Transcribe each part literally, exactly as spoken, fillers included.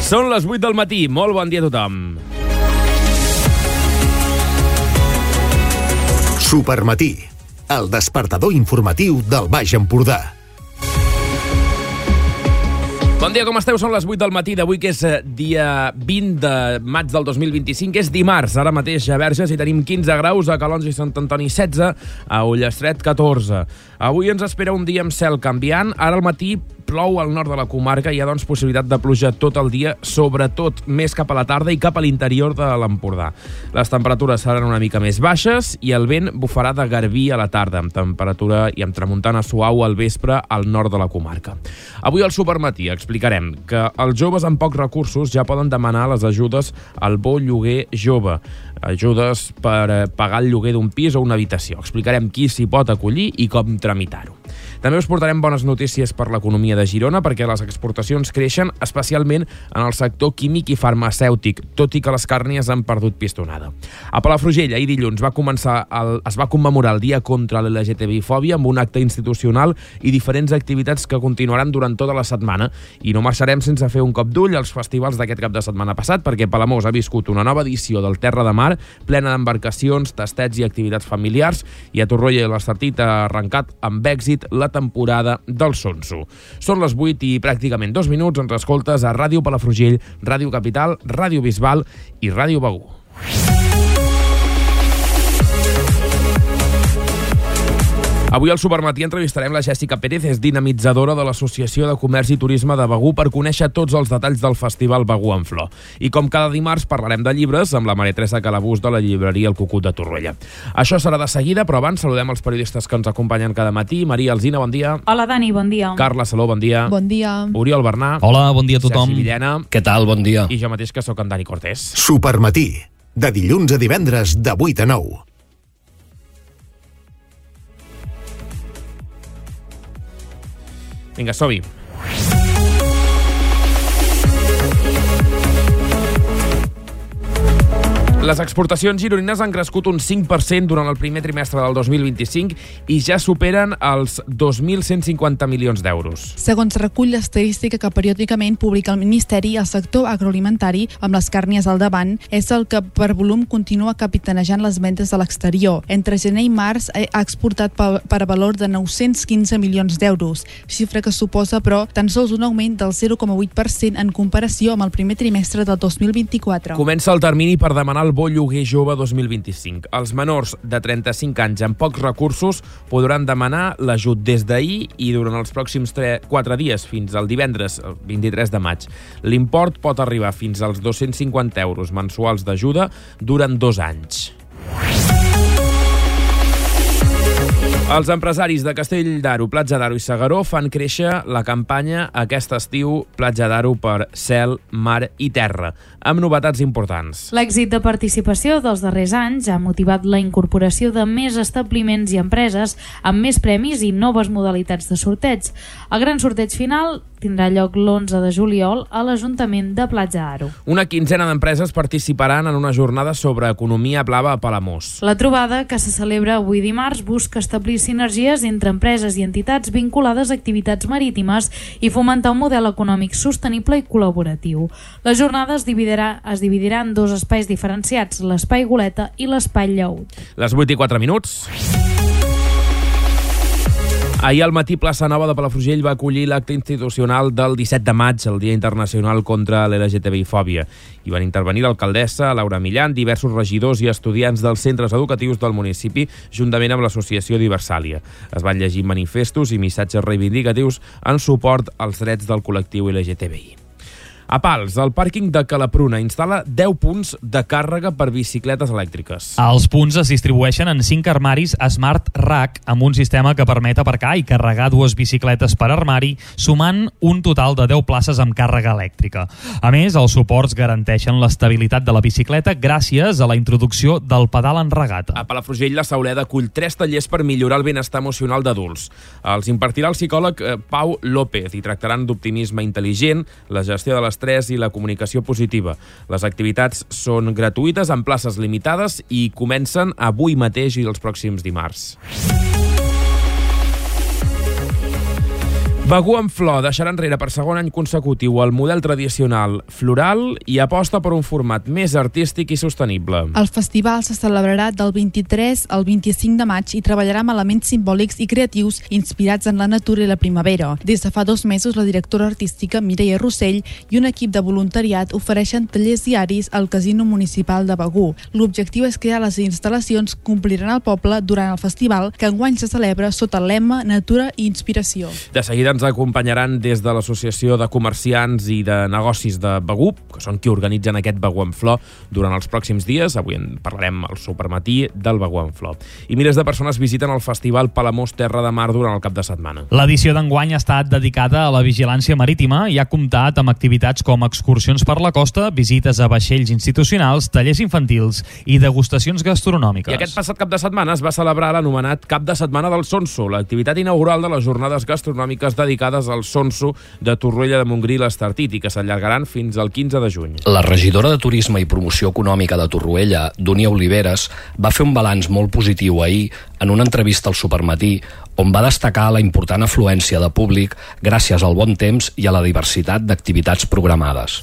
Són les vuit del matí. Molt bon dia a tothom. Supermatí, el despertador informatiu del Baix Empordà. Bon dia, com esteu? Són les vuit del matí d'avui, que és dia vint de maig del dos mil vint-i-cinc. És dimarts, ara mateix a Verges hi tenim quinze graus, a Calonge i Sant Antoni setze, a Ullastret catorze. Avui ens espera un dia amb cel canviant. Ara al matí plou al nord de la comarca, hi ha doncs possibilitat de pluja tot el dia, sobretot més cap a la tarda i cap a l'interior de l'Empordà. Les temperatures seran una mica més baixes i el vent bufarà de garbí a la tarda, amb temperatura i amb tramuntana suau al vespre al nord de la comarca. Avui al Supermatí explicarem que els joves amb pocs recursos ja poden demanar les ajudes al bo lloguer jove, ajudes per pagar el lloguer d'un pis o una habitació. Explicarem qui s'hi pot acollir i com tramitar-ho. També us portarem bones notícies per l'economia de Girona, perquè les exportacions creixen especialment en el sector químic i farmacèutic, tot i que les càrnies han perdut pistonada. A Palafrugell, ahir dilluns, va començar el, es va commemorar el Dia contra l'L G T B I fòbia amb un acte institucional i diferents activitats que continuaran durant tota la setmana. I no marxarem sense fer un cop d'ull als festivals d'aquest cap de setmana passat, perquè Palamós ha viscut una nova edició del Terra de Mar, plena d'embarcacions, tastets i activitats familiars, i a Torroella i l'Estartit ha arrencat amb èxit la temporada del Sonso. Són les vuit i pràcticament dos minuts. Ens escoltes a Ràdio Palafrugell, Ràdio Capital, Ràdio Bisbal i Ràdio Begur. Avui al Supermatí entrevistarem la Jèssica Pérez, és dinamitzadora de l'Associació de Comerç i Turisme de Begur, per conèixer tots els detalls del Festival Begur en Flor. I com cada dimarts parlarem de llibres amb la Maria Teresa Calabús de la llibreria El Cucut de Torroella. Això serà de seguida, però abans saludem els periodistes que ens acompanyen cada matí. Maria Alsina, bon dia. Hola, Dani, bon dia. Carla Saló, bon dia. Bon dia. Oriol Bernà. Hola, bon dia a tothom. Sergi Villena. Què tal? Bon dia. I jo mateix, que sóc en Dani Cortés. Supermatí, de dilluns a divendres de vuit a nou. Vinga, som-hi. Les exportacions gironines han crescut un cinc per cent durant el primer trimestre del dos mil vint-i-cinc i ja superen els dos mil cent cinquanta milions d'euros. Segons recull l'estadística que periòdicament publica el Ministeri, el sector agroalimentari, amb les càrnies al davant, és el que per volum continua capitanejant les vendes a l'exterior. Entre gener i març ha exportat per valor de nou-cents quinze milions d'euros, xifra que suposa, però, tan sols un augment del zero coma vuit per cent en comparació amb el primer trimestre del dos mil vint-i-quatre. Comença el termini per demanar el bo lloguer jove dos mil vint-i-cinc. Els menors de trenta-cinc anys amb pocs recursos podran demanar l'ajut des d'ahir i durant els pròxims quatre dies, fins al divendres vint-i-tres de maig. L'import pot arribar fins als dos-cents cinquanta euros mensuals d'ajuda durant dos anys. Els empresaris de Castell d'Aro, Platja d'Aro i S'Agaró fan créixer la campanya aquest estiu Platja d'Aro per cel, mar i terra, amb novetats importants. L'èxit de participació dels darrers anys ha motivat la incorporació de més establiments i empreses amb més premis i noves modalitats de sorteig. El gran sorteig final tindrà lloc l'onze de juliol a l'Ajuntament de Platja d'Aro. Una quinzena d'empreses participaran en una jornada sobre economia blava a Palamós. La trobada, que se celebra avui dimarts, busca establir sinergies entre empreses i entitats vinculades a activitats marítimes i fomentar un model econòmic sostenible i col·laboratiu. La jornada es dividirà, es dividirà en dos espais diferenciats, l'espai Goleta i l'espai Llaüt. Les vuit i quatre minuts. Ahir al matí, Plaça Nova de Palafrugell va acollir l'acte institucional del disset de maig, el Dia Internacional contra l'L G T B I fòbia. Hi van intervenir l'alcaldessa, Laura Millán, diversos regidors i estudiants dels centres educatius del municipi, juntament amb l'associació Diversàlia. Es van llegir manifestos i missatges reivindicatius en suport als drets del col·lectiu L G T B I. A Pals, el pàrquing de Calapruna instal·la deu punts de càrrega per bicicletes elèctriques. Els punts es distribueixen en cinc armaris Smart Rack amb un sistema que permet aparcar i carregar dues bicicletes per armari, sumant un total de deu places amb càrrega elèctrica. A més, els suports garanteixen l'estabilitat de la bicicleta gràcies a la introducció del pedal en regata. A Palafrugell, la Sauleda acull tres tallers per millorar el benestar emocional d'adults. Els impartirà el psicòleg Pau López i tractaran d'optimisme intel·ligent, la gestió de les i la comunicació positiva. Les activitats són gratuïtes, amb places limitades i comencen avui mateix i els pròxims dimarts. Begur amb flor deixarà enrere per segon any consecutiu el model tradicional floral i aposta per un format més artístic i sostenible. El festival se celebrarà del vint-i-tres al vint-i-cinc de maig i treballarà amb elements simbòlics i creatius inspirats en la natura i la primavera. Des de fa dos mesos, la directora artística Mireia Rossell i un equip de voluntariat ofereixen tallers diaris al Casino Municipal de Begur. L'objectiu és crear les instal·lacions que ompliran el poble durant el festival, que enguany se celebra sota el lema Natura i Inspiració. De seguida ens acompanyaran des de l'Associació de Comerciants i de Negocis de Begur, que són qui organitzen aquest Begur amb flor durant els pròxims dies. Avui en parlarem al supermatí del Begur amb flor. I milers de persones visiten el festival Palamós Terra de Mar durant el cap de setmana. L'edició d'enguany ha estat dedicada a la vigilància marítima i ha comptat amb activitats com excursions per la costa, visites a vaixells institucionals, tallers infantils i degustacions gastronòmiques. I aquest passat cap de setmana es va celebrar l'anomenat Cap de Setmana del Sonso, l'activitat inaugural de les jornades gastronòmiques dedicades al sonso de Torroella de Montgrí i l'Estartit i que s'allargaran fins al quinze de juny. La regidora de Turisme i Promoció Econòmica de Torroella, Dúnia Oliveres, va fer un balanç molt positiu ahir en una entrevista al Supermatí, on va destacar la important afluència de públic gràcies al bon temps i a la diversitat d'activitats programades.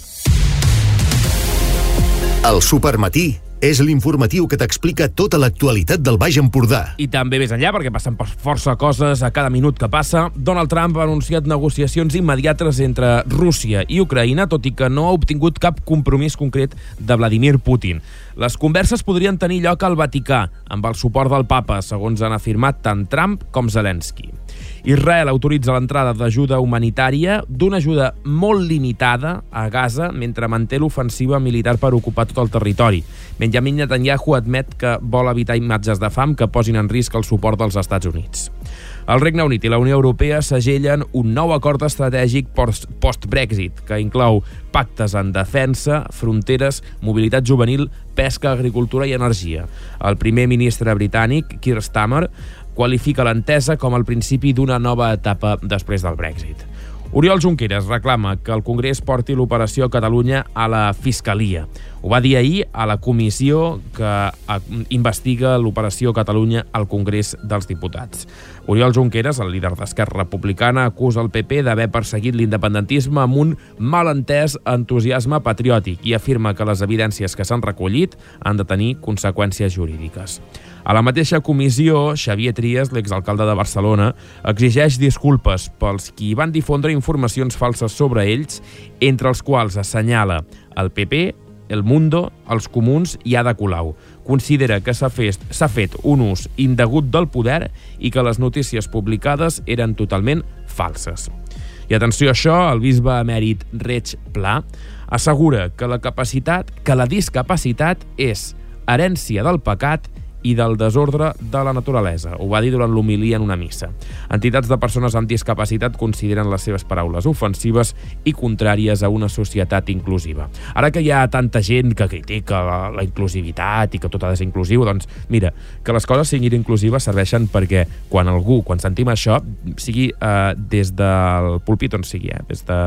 El Supermatí és l'informatiu que t'explica tota l'actualitat del Baix Empordà. I també més enllà, perquè passen per força coses a cada minut que passa, Donald Trump ha anunciat negociacions immediates entre Rússia i Ucraïna, tot i que no ha obtingut cap compromís concret de Vladimir Putin. Les converses podrien tenir lloc al Vaticà, amb el suport del papa, segons han afirmat tant Trump com Zelensky. Israel autoritza l'entrada d'ajuda humanitària, d'una ajuda molt limitada a Gaza, mentre manté l'ofensiva militar per ocupar tot el territori. Benjamin Netanyahu admet que vol evitar imatges de fam que posin en risc el suport dels Estats Units. El Regne Unit i la Unió Europea segellen un nou acord estratègic post-Brexit, que inclou pactes en defensa, fronteres, mobilitat juvenil, pesca, agricultura i energia. El primer ministre britànic, Keir Starmer, qualifica l'entesa com el principi d'una nova etapa després del Brexit. Oriol Junqueras reclama que el Congrés porti l'operació Catalunya a la Fiscalia. Ho va dir ahir a la comissió que investiga l'operació Catalunya al Congrés dels Diputats. Oriol Junqueras, el líder d'Esquerra Republicana, acusa el P P d'haver perseguit l'independentisme amb un malentès entusiasme patriòtic i afirma que les evidències que s'han recollit han de tenir conseqüències jurídiques. A la mateixa comissió, Xavier Trias, l'exalcalde de Barcelona, exigeix disculpes pels qui van difondre informacions falses sobre ells, entre els quals assenyala el P P, El Mundo, els Comuns i Ada Colau. Considera que s'ha fet, s'ha fet un ús indegut del poder i que les notícies publicades eren totalment falses. I atenció a això, el bisbe emèrit Reig Pla assegura que la capacitat, que la discapacitat és herència del pecat i del desordre de la naturalesa. Ho va dir durant l'homilia en una missa. Entitats de persones amb discapacitat consideren les seves paraules ofensives i contràries a una societat inclusiva. Ara que hi ha tanta gent que critica la, la inclusivitat i que tot ha de ser inclusiu, doncs mira, que les coses siguin inclusives serveixen perquè quan algú, quan sentim això, sigui eh, des del púlpit on sigui, eh, des de...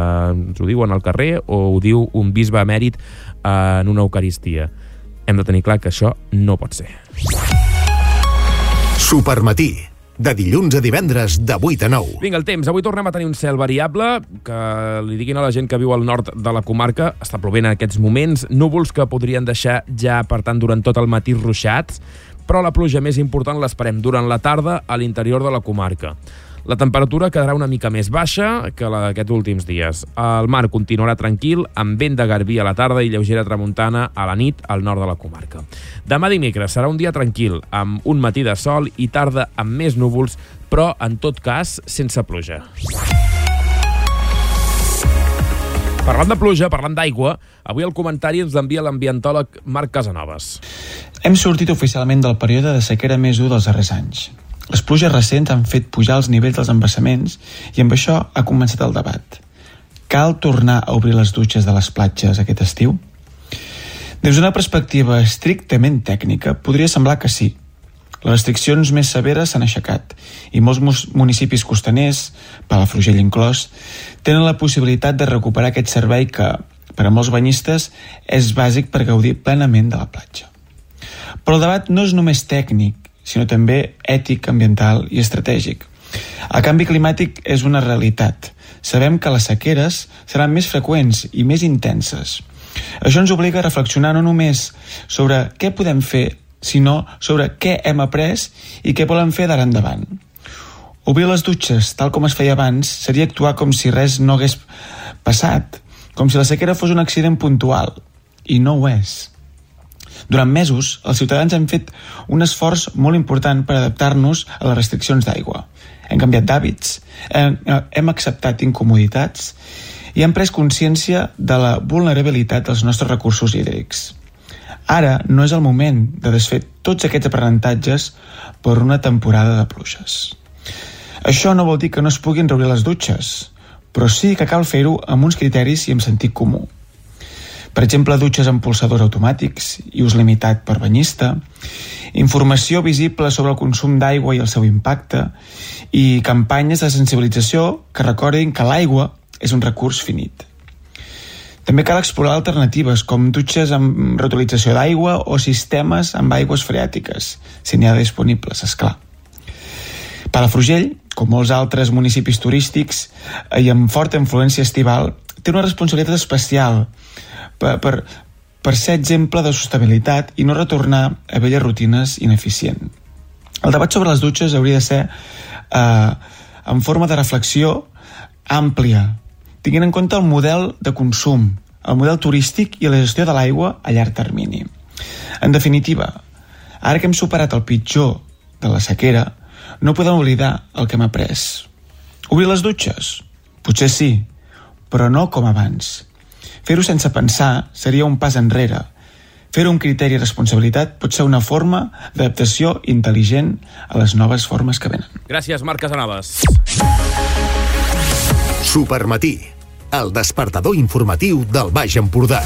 ens ho diuen al carrer o ho diu un bisbe emèrit eh, en una eucaristia. Hem de tenir clar que això no pot ser. Supermatí, de dilluns a divendres de vuit a nou. Vinga, el temps. Avui tornem a tenir un cel variable, que li diguin a la gent que viu al nord de la comarca, està plovent en aquests moments, núvols que podrien deixar ja, per tant, durant tot el matí ruixats, però la pluja més important l'esperem durant la tarda a l'interior de la comarca. La temperatura quedarà una mica més baixa que la d'aquests últims dies. El mar continuarà tranquil, amb vent de garbí a la tarda i lleugera tramuntana a la nit al nord de la comarca. Demà dimecres serà un dia tranquil, amb un matí de sol i tarda amb més núvols, però, en tot cas, sense pluja. Parlant de pluja, parlant d'aigua, avui el comentari ens envia l'ambientòleg Marc Casanovas. Hem sortit oficialment del període de sequera més dur dels darrers anys. Les pluges recents han fet pujar els nivells dels embassaments i amb això ha començat el debat. Cal tornar a obrir les dutxes de les platges aquest estiu? Des d'una perspectiva estrictament tècnica, podria semblar que sí. Les restriccions més severes s'han aixecat i molts municipis costaners, Palafrugell inclòs, tenen la possibilitat de recuperar aquest servei que, per a molts banyistes, és bàsic per gaudir plenament de la platja. Però el debat no és només tècnic, sinó també ètic, ambiental i estratègic. El canvi climàtic és una realitat. Sabem que les sequeres seran més freqüents i més intenses. Això ens obliga a reflexionar no només sobre què podem fer, sinó sobre què hem après i què volem fer d'ara endavant. Obrir les dutxes, tal com es feia abans, seria actuar com si res no hagués passat, com si la sequera fos un accident puntual, i no ho és. Durant mesos, els ciutadans hem fet un esforç molt important per adaptar-nos a les restriccions d'aigua. Hem canviat d'hàbits, hem, hem acceptat incomoditats i hem pres consciència de la vulnerabilitat dels nostres recursos hídrics. Ara no és el moment de desfer tots aquests aprenentatges per una temporada de pluges. Això no vol dir que no es puguin reobrir les dutxes, però sí que cal fer-ho amb uns criteris i amb sentit comú. Per exemple, dutxes amb pulsadors automàtics i ús limitat per banyista, informació visible sobre el consum d'aigua i el seu impacte i campanyes de sensibilització que recordin que l'aigua és un recurs finit. També cal explorar alternatives com dutxes amb reutilització d'aigua o sistemes amb aigües freàtiques, si n'hi ha disponibles, esclar. Palafrugell, com molts altres municipis turístics i amb forta influència estival, té una responsabilitat especial per, per, per ser exemple de sostenibilitat i no retornar a velles rutines ineficient. El debat sobre les dutxes hauria de ser eh, en forma de reflexió àmplia, tinguent en compte el model de consum, el model turístic i la gestió de l'aigua a llarg termini. En definitiva, ara que hem superat el pitjor de la sequera, no podem oblidar el que hem après. Obrir les dutxes? Potser sí, però no com abans. Fer-ho sense pensar seria un pas enrere. Fer-ho amb criteri i responsabilitat pot ser una forma d'adaptació intel·ligent a les noves formes que venen. Gràcies, Marc Casanovas. Supermatí, el despertador informatiu del Baix Empordà.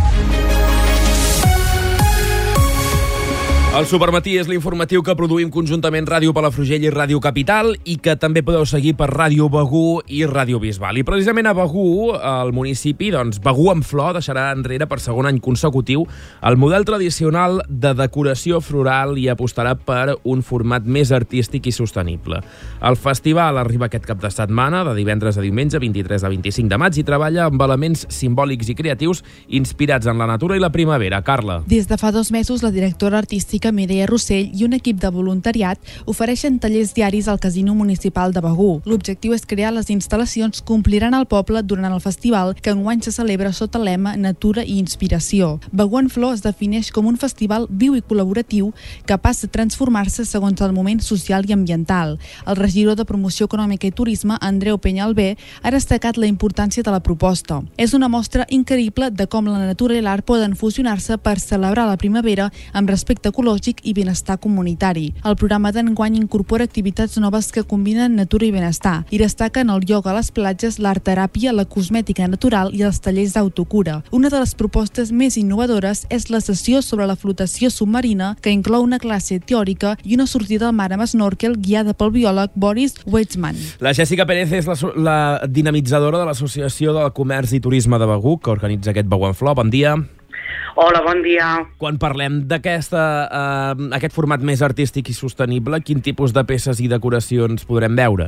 El Supermatí és l'informatiu que produïm conjuntament Ràdio Palafrugell i Ràdio Capital i que també podeu seguir per Ràdio Begur i Ràdio Bisbal. I precisament a Begur, al municipi, doncs, Begur amb Flor deixarà enrere per segon any consecutiu el model tradicional de decoració floral i apostarà per un format més artístic i sostenible. El festival arriba aquest cap de setmana, de divendres a diumenge, vint-i-tres a vint-i-cinc de maig, i treballa amb elements simbòlics i creatius inspirats en la natura i la primavera. Carla. Des de fa dos mesos, la directora artística Mireia Rossell i un equip de voluntariat ofereixen tallers diaris al Casino Municipal de Begur. L'objectiu és crear les instal·lacions que ompliran el poble durant el festival, que enguany se celebra sota el lema Natura i Inspiració. Begur en Flor es defineix com un festival viu i col·laboratiu capaç de transformar-se segons el moment social i ambiental. El regidor de Promoció Econòmica i Turisme, Andreu Penyalbé, ha destacat la importància de la proposta. És una mostra increïble de com la natura i l'art poden fusionar-se per celebrar la primavera amb respecte ecològic i benestar comunitari. El programa d'enguany incorpora activitats noves que combinen natura i benestar i destaquen el ioga a les platges, l'art-teràpia, la cosmètica natural i els tallers d'autocura. Una de les propostes més innovadores és la sessió sobre la flotació submarina, que inclou una classe teòrica i una sortida al mar amb snorkel guiada pel biòleg Boris Weitzman. La Jessica Pérez és la, la dinamitzadora de l'Associació del Comerç i Turisme de Begur, que organitza aquest Begur en Flor. Bon dia. Hola, bon dia. Quan parlem d'aquest eh, format més artístic i sostenible, quin tipus de peces i decoracions podrem veure?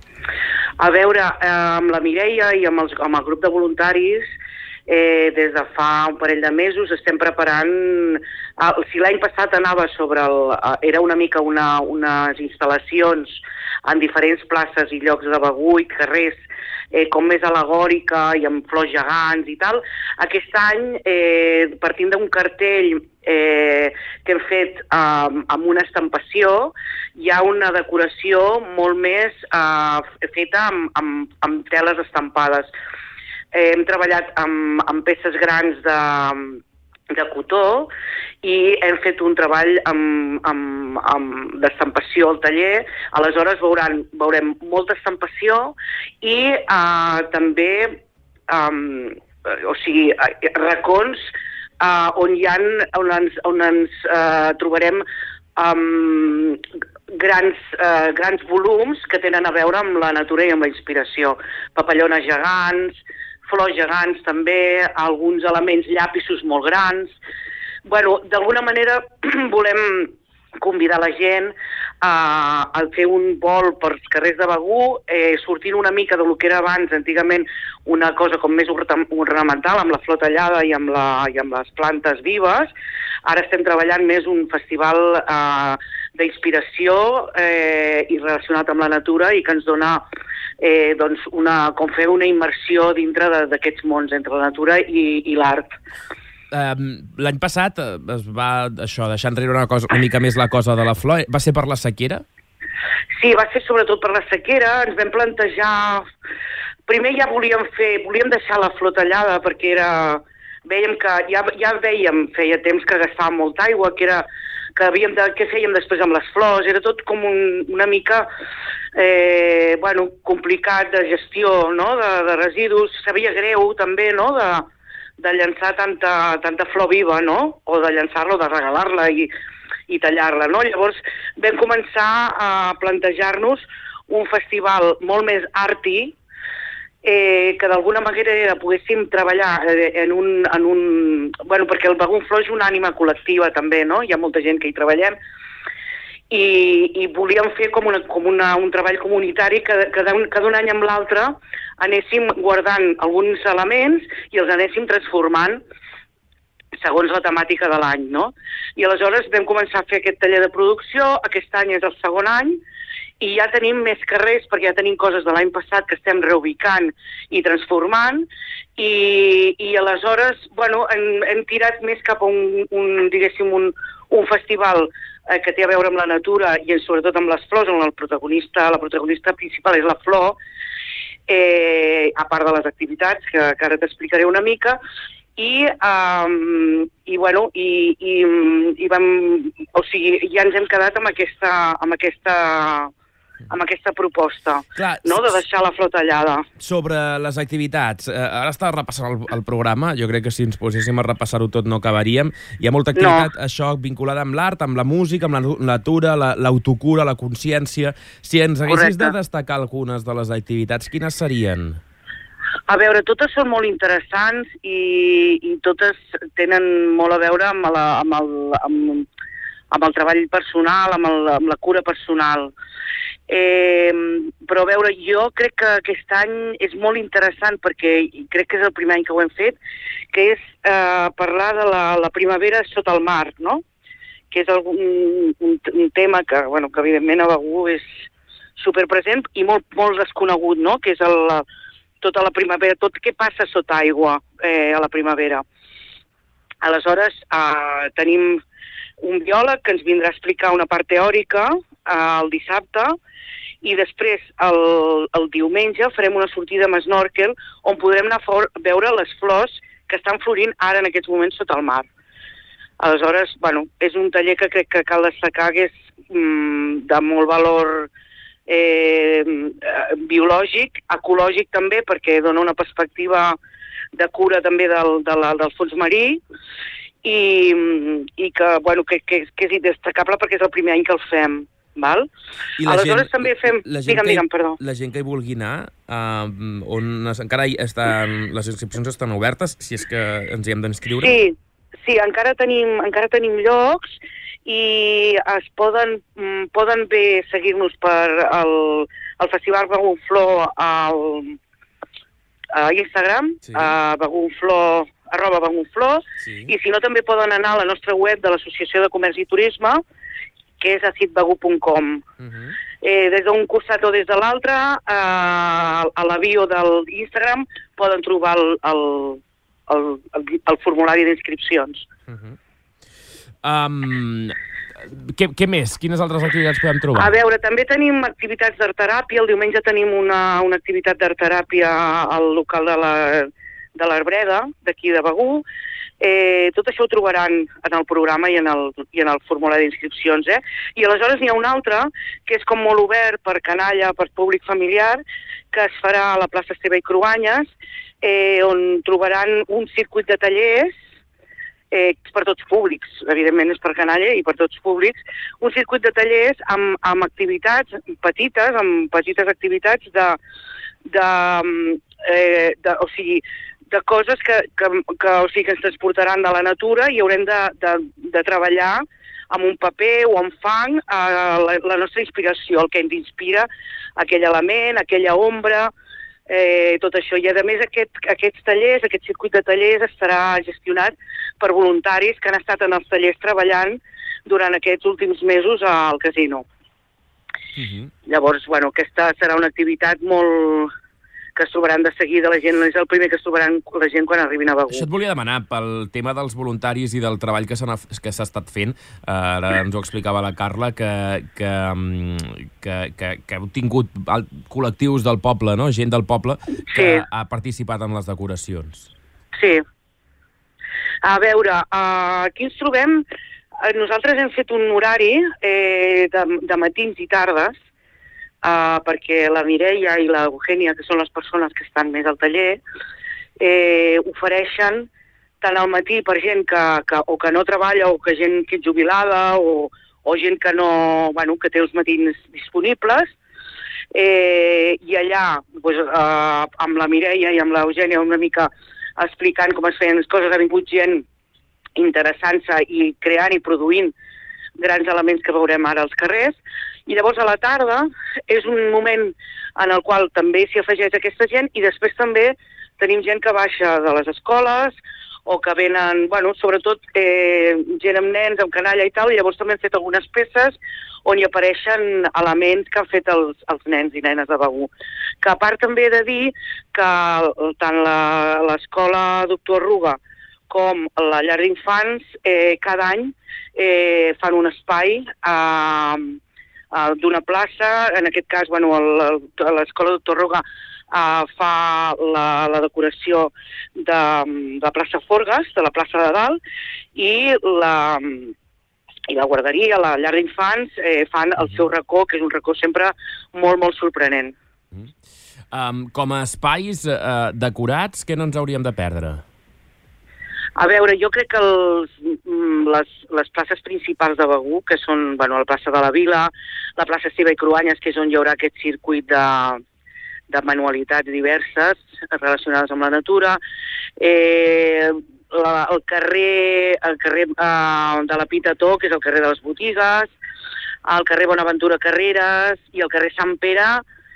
A veure, eh, amb la Mireia i amb, els, amb el grup de voluntaris, eh, des de fa un parell de mesos estem preparant... Eh, si l'any passat anava sobre el... Eh, era una mica una, unes instal·lacions en diferents places i llocs de Begur i carrers, Eh, com més alegòrica i amb flors gegants i tal. Aquest any, eh, partint d'un cartell eh, que hem fet eh, amb una estampació, hi ha una decoració molt més eh, feta amb, amb, amb teles estampades. Eh, hem treballat amb, amb peces grans de... de cotó i hem fet un treball amb, amb, amb d'estampació al taller. Aleshores veuran, veurem molta estampació i eh, també eh, o sigui, racons eh, on, hi ha, on ens, on ens eh, trobarem um, grans, eh, grans volums que tenen a veure amb la natura i amb la inspiració. Papallones gegants, flors gegants també, alguns elements, llapisos molt grans. Bueno, d'alguna manera volem convidar la gent a, a fer un vol pels carrers de Begur, eh, sortint una mica del que era abans, antigament, una cosa com més ornamental, amb la flor tallada i amb, la, i amb les plantes vives. Ara estem treballant més un festival eh, d'inspiració eh, i relacionat amb la natura i que ens dona eh, doncs una, com fer una immersió dintre d'aquests mons entre la natura i, i l'art. Um, L'any passat es va això, deixar enrere una, cosa, una mica més la cosa de la flor. Va ser per la sequera? Sí, va ser sobretot per la sequera. Ens vam plantejar... Primer ja volíem fer, volíem deixar la flor tallada perquè era... Vèiem que ja, ja veiem, feia temps que gastàvem molta aigua, que era que havíem de, què fèiem després amb les flors, era tot com un, una mica eh, bueno, complicat de gestió, no? de, de residus, sabia greu també, no? de, de llançar tanta, tanta flor viva, no? O de llançar-la o de regalar-la i, i tallar-la, no? Llavors vam començar a plantejar-nos un festival molt més arti, eh, que d'alguna manera era, poguéssim treballar en un, en un... Bueno, perquè el Begur Flor és una ànima col·lectiva també, no? Hi ha molta gent que hi treballem, i, i volíem fer com, una, com una, un treball comunitari que, que d'un any amb l'altre anéssim guardant alguns elements i els anéssim transformant segons la temàtica de l'any, no? I aleshores vam començar a fer aquest taller de producció, aquest any és el segon any, i ja tenim més carrers, perquè ja tenim coses de l'any passat que estem reubicant i transformant, i, i aleshores, bueno, hem, hem tirat més cap a un, un diguéssim, un, un festival eh, que té a veure amb la natura i sobretot amb les flors, on el protagonista, la protagonista principal és la flor, eh, a part de les activitats, que, que ara t'explicaré una mica, i, um, i bueno, i, i, i vam, o sigui, ja ens hem quedat amb aquesta, amb aquesta, amb aquesta proposta, clar, no? De deixar la flor tallada. Sobre les activitats, eh, ara està repassant el, el programa, jo crec que si ens poséssim a repassar-ho tot no acabaríem. Hi ha molta activitat, no. Això, vinculada amb l'art, amb la música, amb la natura, l'autocura, la, la consciència. Si ens haguessis Correcte. de destacar algunes de les activitats, quines serien? A veure, totes són molt interessants i, i totes tenen molt a veure amb, la, amb, el, amb, amb el treball personal, amb, el, amb la cura personal. Eh, però a veure, jo crec que aquest any és molt interessant perquè crec que és el primer any que ho hem fet, que és eh, parlar de la, la primavera sota el mar, no? Que és un, un, un tema que, bueno, que evidentment a Begur és superpresent i molt, molt desconegut, no? Que és el, tota la primavera, tot què passa sota aigua eh, a la primavera. Aleshores, eh, tenim un biòleg que ens vindrà a explicar una part teòrica eh, el dissabte, i després el, el diumenge farem una sortida amb snorkel on podrem anar a veure les flors que estan florint ara en aquests moments sota el mar. Aleshores, bueno, és un taller que crec que cal destacar que és mm, de molt valor eh, biològic, ecològic també, perquè dona una perspectiva de cura també del, de la, del fons marí i, i que, bueno, que, que, que és destacable perquè és el primer any que el fem. Val? I la Aleshores gent, també fem... Digue'm, que, digue'm, perdó. La gent que hi vulgui anar, uh, on encara estan, les inscripcions estan obertes, si és que ens hi hem d'inscriure? Sí, sí, encara tenim, encara tenim llocs i es poden, poden bé seguir-nos per el, el Festival Begur Flor al, a Instagram, sí. a Begurflor, arroba Begurflor, sí. I si no també poden anar a la nostra web de l'Associació de Comerç i Turisme, que és a citbegur punt com. Uh-huh. eh, des d'un costat o des de l'altre, eh, a la bio de l'Instagram poden trobar el, el, el, el, el formulari d'inscripcions. Uh-huh. um, què, què més? Quines altres activitats podem trobar? A veure, també tenim activitats d'art-teràpia. El diumenge tenim una, una activitat d'art-teràpia al local de la, de l'Arbreda, d'aquí de Begur. Eh, tot això ho trobaran en el programa i en el, i en el formulari d'inscripcions, eh? I aleshores n'hi ha un altre que és com molt obert per canalla, per públic familiar, que es farà a la plaça Esteve i Cruanyes, eh, on trobaran un circuit de tallers eh, per tots públics, evidentment és per canalla i per tots públics, un circuit de tallers amb, amb activitats petites, amb petites activitats de, de, eh, de o sigui, de coses que, que, que, o sigui, que ens transportaran de la natura i haurem de, de, de treballar amb un paper o amb fang eh, la, la nostra inspiració, el que ens inspira, aquell element, aquella ombra, eh, tot això. I a més aquest, aquests tallers, aquest circuit de tallers estarà gestionat per voluntaris que han estat en els tallers treballant durant aquests últims mesos al casino. Uh-huh. Llavors, bueno, aquesta serà una activitat molt que es trobaran de seguida la gent, és el primer que es trobaran la gent quan arribin a Begur. Això et volia demanar, pel tema dels voluntaris i del treball que s'ha que s'ha estat fent, eh, ara ens ho explicava la Carla, que, que, que, que, que heu tingut col·lectius del poble, no? Gent del poble que sí. ha participat en les decoracions. Sí. A veure, uh, aquí ens trobem, nosaltres hem fet un horari eh, de, de matins i tardes, Uh, perquè la Mireia i la Eugènia, que són les persones que estan més al taller, eh, ofereixen tant al matí per gent que, que, o que no treballa o que gent que és jubilada o, o gent que, no, bueno, que té els matins disponibles, eh, i allà pues, uh, amb la Mireia i amb l'Eugènia una mica explicant com es feien les coses, ha vingut gent interessant-se i creant i produint grans elements que veurem ara als carrers. I llavors a la tarda és un moment en el qual també s'hi afegeix aquesta gent i després també tenim gent que baixa de les escoles o que venen, bueno, sobretot eh, gent amb nens, amb canalla i tal, i llavors també hem fet algunes peces on hi apareixen elements que han fet els, els nens i nenes de Begur. Que a part també he de dir que tant l'escola Doctor Arruga com la llar d'infants eh, cada any eh, fan un espai a... Eh, Uh, d'una plaça, en aquest cas, bueno, l'escola Doctor Arruga uh, fa la, la decoració de, de plaça Forgues, de la plaça de dalt, i la, i la guarderia, la llar d'infants, eh, fan el seu racó, que és un racó sempre molt, molt sorprenent. Mm. Um, com a espais uh, decorats, què no ens hauríem de perdre? A veure, jo crec que els, les, les places principals de Begur, que són, bueno, la plaça de la Vila, la plaça Esteve i Cruanyes, que és on hi haurà aquest circuit de, de manualitats diverses relacionades amb la natura, eh, la, el carrer, el carrer eh, de la Pitató, que és el carrer de les botigues, el carrer Bonaventura Carreras i el carrer Sant Pere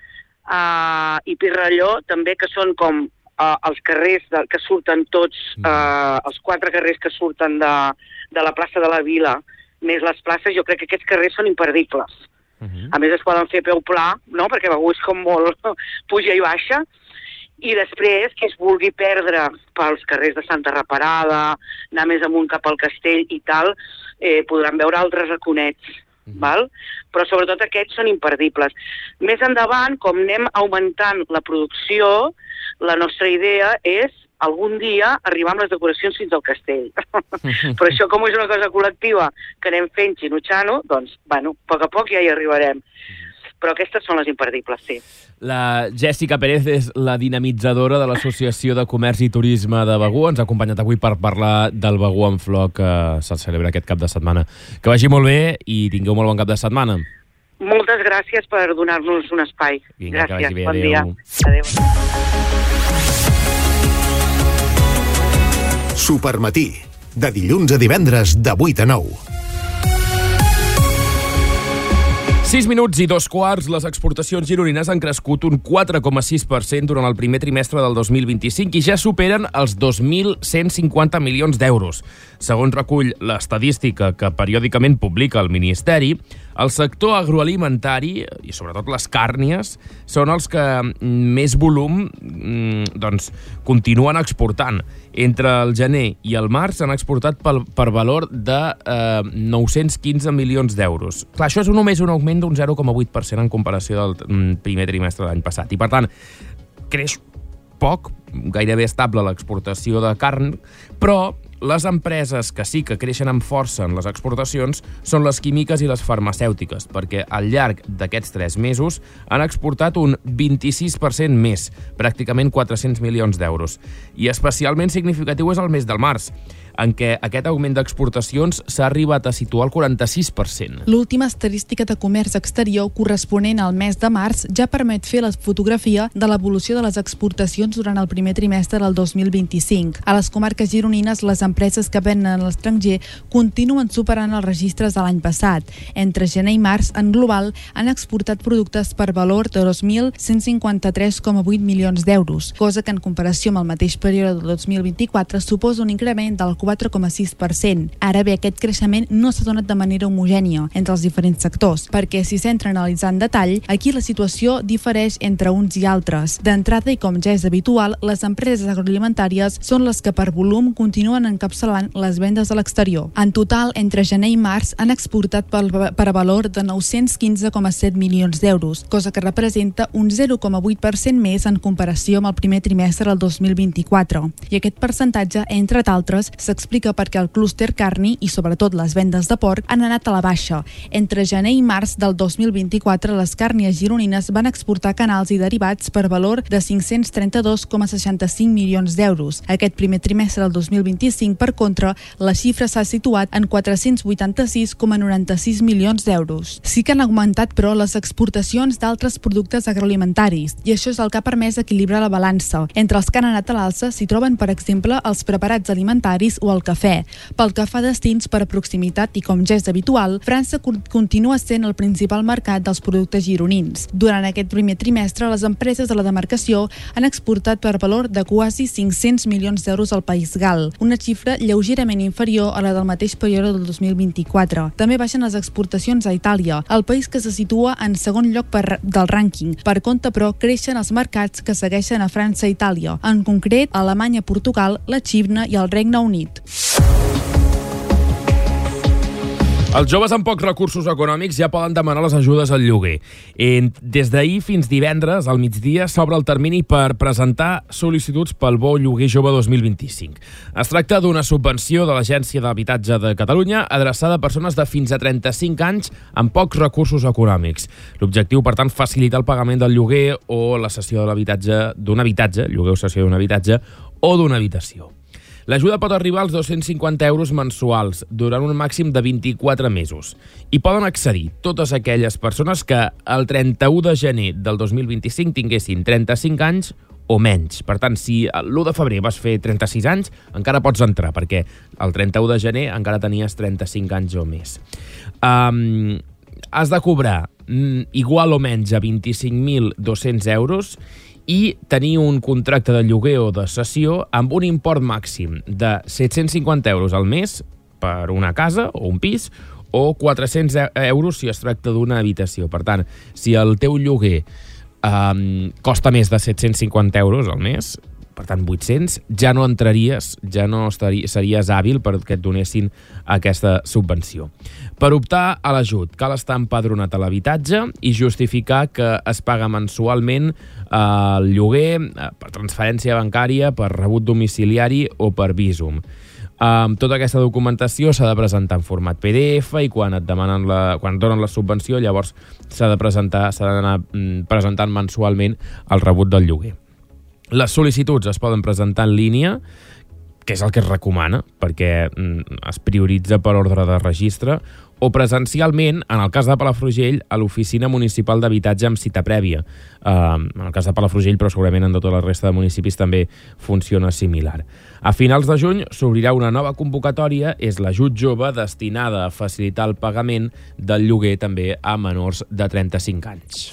eh, i Pirrelló, també, que són com Uh, els carrers de, que surten tots, uh, els quatre carrers que surten de, de la plaça de la Vila, més les places, jo crec que aquests carrers són imperdibles. Uh-huh. A més es poden fer a peu pla, no? Perquè Begur és com molt puja i baixa, i després que es vulgui perdre pels carrers de Santa Reparada, anar més amunt cap al castell i tal, eh, podran veure altres raconets. Uh-huh. Val? Però sobretot aquests són imperdibles. Més endavant, com anem augmentant la producció, la nostra idea és algun dia arribar amb les decoracions fins al castell. Però això, com és una cosa col·lectiva que anem fent xino-xano, doncs, bueno, a poc a poc ja hi arribarem. Però aquestes són les imperdibles, sí. La Jèssica Pérez és la dinamitzadora de l'Associació de Comerç i Turisme de Begur. Ens ha acompanyat avui per parlar del Begur en Flor que se celebra aquest cap de setmana. Que vagi molt bé i tingueu molt bon cap de setmana. Moltes gràcies per donar-nos un espai. Vinga, gràcies, que vagi bé. Bon Adéu. dia. Adéu. Supermatí, de dilluns a divendres de vuit a nou. sis minuts i dos quarts, les exportacions gironines han crescut un quatre coma sis per cent durant el primer trimestre del dos mil vint-i-cinc i ja superen els dos mil cent cinquanta milions d'euros. Segons recull l'estadística que periòdicament publica el Ministeri, el sector agroalimentari, i sobretot les càrnies, són els que més volum doncs, continuen exportant. Entre el gener i el març s'han exportat per, per valor de eh, nou-cents quinze milions d'euros. Clar, això és només un augment d'un zero coma vuit per cent en comparació del primer trimestre de l'any passat. I, per tant, creix poc, gairebé estable l'exportació de carn, però les empreses que sí que creixen amb força en les exportacions són les químiques i les farmacèutiques, perquè al llarg d'aquests tres mesos han exportat un vint-i-sis per cent més, pràcticament quatre-cents milions d'euros. I especialment significatiu és el mes del març. en què aquest augment d'exportacions s'ha arribat a situar el quaranta-sis per cent. L'última estadística de comerç exterior corresponent al mes de març ja permet fer la fotografia de l'evolució de les exportacions durant el primer trimestre del dos mil vint-i-cinc. A les comarques gironines, les empreses que venen a l'estranger continuen superant els registres de l'any passat. Entre gener i març, en global, han exportat productes per valor de dos mil cent cinquanta-tres coma vuit milions d'euros, cosa que en comparació amb el mateix període del dos mil vint-i-quatre suposa un increment del quatre coma sis per cent. Ara bé, aquest creixement no s'ha donat de manera homogènia entre els diferents sectors, perquè si s'entra a analitzar en detall, aquí la situació difereix entre uns i altres. D'entrada, i com ja és habitual, les empreses agroalimentàries són les que per volum continuen encapçalant les vendes a l'exterior. En total, entre gener i març han exportat per, per valor de nou-cents quinze coma set milions d'euros, cosa que representa un zero coma vuit per cent més en comparació amb el primer trimestre del dos mil vint-i-quatre. I aquest percentatge, entre d'altres, s'explica perquè el clúster carni i sobretot les vendes de porc han anat a la baixa. Entre gener i març del dos mil vint-i-quatre, les càrnies gironines van exportar canals i derivats per valor de cinc-cents trenta-dos coma seixanta-cinc milions d'euros. Aquest primer trimestre del dos mil vint-i-cinc, per contra, la xifra s'ha situat en quatre-cents vuitanta-sis coma noranta-sis milions d'euros. Sí que han augmentat, però, les exportacions d'altres productes agroalimentaris, i això és el que ha permès equilibrar la balança. Entre els que han anat a l'alça s'hi troben, per exemple, els preparats alimentaris o el cafè. Pel que fa a destins per proximitat i com ja és habitual, França continua sent el principal mercat dels productes gironins. Durant aquest primer trimestre, les empreses de la demarcació han exportat per valor de quasi cinc-cents milions d'euros al País Gal, una xifra lleugerament inferior a la del mateix període del dos mil vint-i-quatre. També baixen les exportacions a Itàlia, el país que se situa en segon lloc per, del rànquing. Per contra, però, creixen els mercats que segueixen a França i Itàlia, en concret Alemanya, Portugal, la Xina i el Regne Unit. Els joves amb pocs recursos econòmics ja poden demanar les ajudes al lloguer. Des d'ahir fins divendres, al migdia, s'obre el termini per presentar sol·licituds pel Bo Lloguer Jove dos mil vint-i-cinc. Es tracta d'una subvenció de l'Agència d'Habitatge de Catalunya adreçada a persones de fins a trenta-cinc anys amb pocs recursos econòmics. L'objectiu, per tant, facilitar el pagament del lloguer o la cessió de l'habitatge d'un habitatge, lloguer o cessió d'un habitatge o d'una habitació. L'ajuda pot arribar als dos-cents cinquanta euros mensuals durant un màxim de vint-i-quatre mesos. Hi poden accedir totes aquelles persones que el trenta-u de gener del dos mil vint-i-cinc tinguessin trenta-cinc anys o menys. Per tant, si l'u de febrer vas fer trenta-sis anys, encara pots entrar, perquè el trenta-u de gener encara tenies trenta-cinc anys o més. Um, has de cobrar mm, igual o menys a vint-i-cinc mil dos-cents euros i tenir un contracte de lloguer o de cessió amb un import màxim de set-cents cinquanta euros al mes per una casa o un pis o quatre-cents euros si es tracta d'una habitació. Per tant, si el teu lloguer um, costa més de set-cents cinquanta euros al mes, per tant vuit-cents, ja no entraries, ja no estaries, series hàbil perquè et donessin aquesta subvenció. Per optar a l'ajut cal estar empadronat a l'habitatge i justificar que es paga mensualment eh, el lloguer eh, per transferència bancària, per rebut domiciliari o per Bizum. Um, tota aquesta documentació s'ha de presentar en format P D F i quan et demanen la, quan et donen la subvenció, llavors s'ha de presentar, s'ha d'anar mm, presentant mensualment el rebut del lloguer. Les sol·licituds es poden presentar en línia, que és el que es recomana, perquè mm, es prioritza per ordre de registre, o presencialment, en el cas de Palafrugell, a l'Oficina Municipal d'Habitatge amb cita prèvia. Uh, en el cas de Palafrugell, però segurament en tota la resta de municipis també funciona similar. A finals de juny s'obrirà una nova convocatòria, és l'ajut jove destinada a facilitar el pagament del lloguer també a menors de trenta-cinc anys.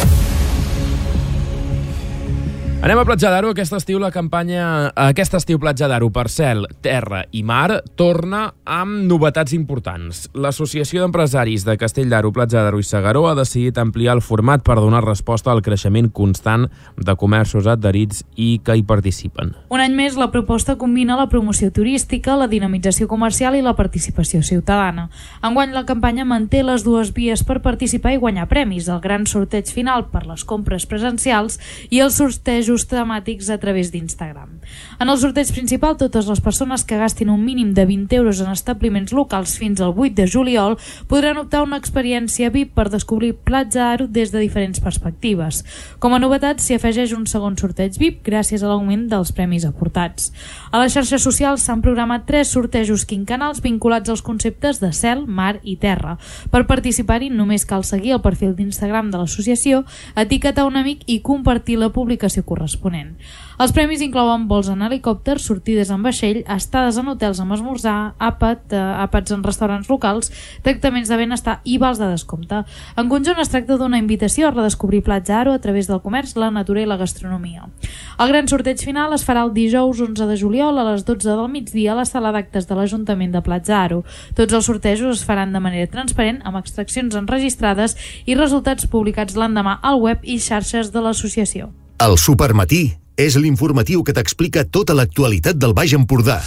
Anem a Platja d'Aro. Aquest estiu la campanya Aquest estiu Platja d'Aro per cel, terra i mar torna amb novetats importants. L'Associació d'Empresaris de Castell d'Aro, Platja d'Aro i S'Agaró ha decidit ampliar el format per donar resposta al creixement constant de comerços adherits i que hi participen. Un any més, la proposta combina la promoció turística, la dinamització comercial i la participació ciutadana. Enguany, la campanya manté les dues vies per participar i guanyar premis, el gran sorteig final per les compres presencials i el sorteig temàtics a través d'Instagram. En el sorteig principal, totes les persones que gastin un mínim de vint euros en establiments locals fins al vuit de juliol podran optar a una experiència V I P per descobrir Platja Aro des de diferents perspectives. Com a novetat, s'hi afegeix un segon sorteig V I P gràcies a l'augment dels premis aportats. A les xarxes socials s'han programat tres sortejos quinquennals vinculats als conceptes de cel, mar i terra. Per participar-hi només cal seguir el perfil d'Instagram de l'associació, etiquetar un amic i compartir la publicació corresponent. Els premis inclouen vols en helicòpter, sortides en vaixell, estades en hotels amb esmorzar, àpat, eh, àpats en restaurants locals, tractaments de benestar i vals de descompte. En conjunt es tracta d'una invitació a redescobrir Platja Aro a través del comerç, la natura i la gastronomia. El gran sorteig final es farà el dijous onze de juliol a les dotze del migdia a la sala d'actes de l'Ajuntament de Platja Aro. Tots els sortejos es faran de manera transparent amb extraccions enregistrades i resultats publicats l'endemà al web i xarxes de l'associació. El Supermatí és l'informatiu que t'explica tota l'actualitat del Baix Empordà.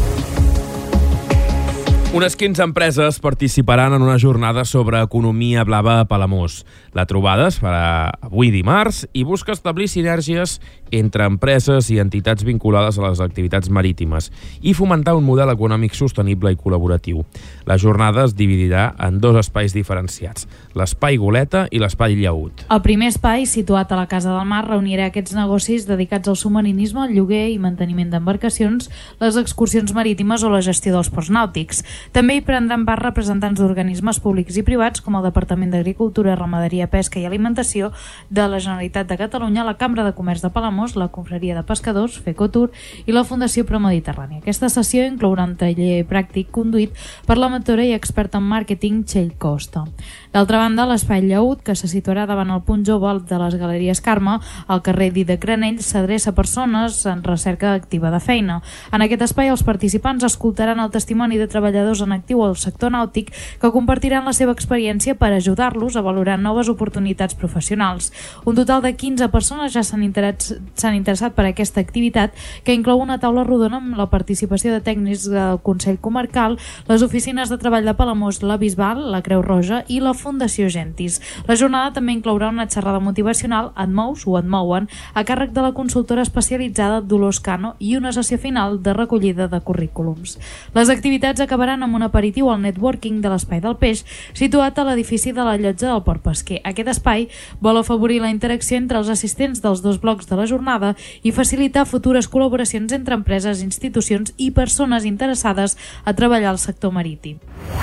Unes quinze empreses participaran en una jornada sobre economia blava a Palamós. La trobada es farà avui dimarts i busca establir sinergies entre empreses i entitats vinculades a les activitats marítimes i fomentar un model econòmic sostenible i col·laboratiu. La jornada es dividirà en dos espais diferenciats, l'espai Goleta i l'espai Llaüt. El primer espai, situat a la Casa del Mar, reunirà aquests negocis dedicats al submarinisme, al lloguer i manteniment d'embarcacions, les excursions marítimes o la gestió dels ports nàutics. També hi prendran part representants d'organismes públics i privats com el Departament d'Agricultura, Ramaderia, Pesca i Alimentació de la Generalitat de Catalunya, la Cambra de Comerç de Palamós, la Confraria de Pescadors, Fecotur i la Fundació Promediterrània. Aquesta sessió inclourà un taller pràctic conduït per la mentora i experta en màrqueting Txell Costa. D'altra banda, l'espai Llaüt, que se situarà davant el punt jove de les Galeries Carme, al carrer Dida Granell, s'adreça a persones en recerca activa de feina. En aquest espai, els participants escoltaran el testimoni de treballadors en actiu al sector nàutic que compartiran la seva experiència per ajudar-los a valorar noves oportunitats professionals. Un total de quinze persones ja s'han interessat, s'han interessat per aquesta activitat, que inclou una taula rodona amb la participació de tècnics del Consell Comarcal, les oficines de treball de Palamós, la Bisbal, la Creu Roja i la Fundació Gentis. La jornada també inclourà una xerrada motivacional, Et mous o et mouen, a càrrec de la consultora especialitzada Dolors Cano i una sessió final de recollida de currículums. Les activitats acabaran amb un aperitiu al networking de l'Espai del Peix, situat a l'edifici de la Llotja del Port Pesquer. Aquest espai vol afavorir la interacció entre els assistents dels dos blocs de la jornada i facilitar futures col·laboracions entre empreses, institucions i persones interessades a treballar al sector marítim.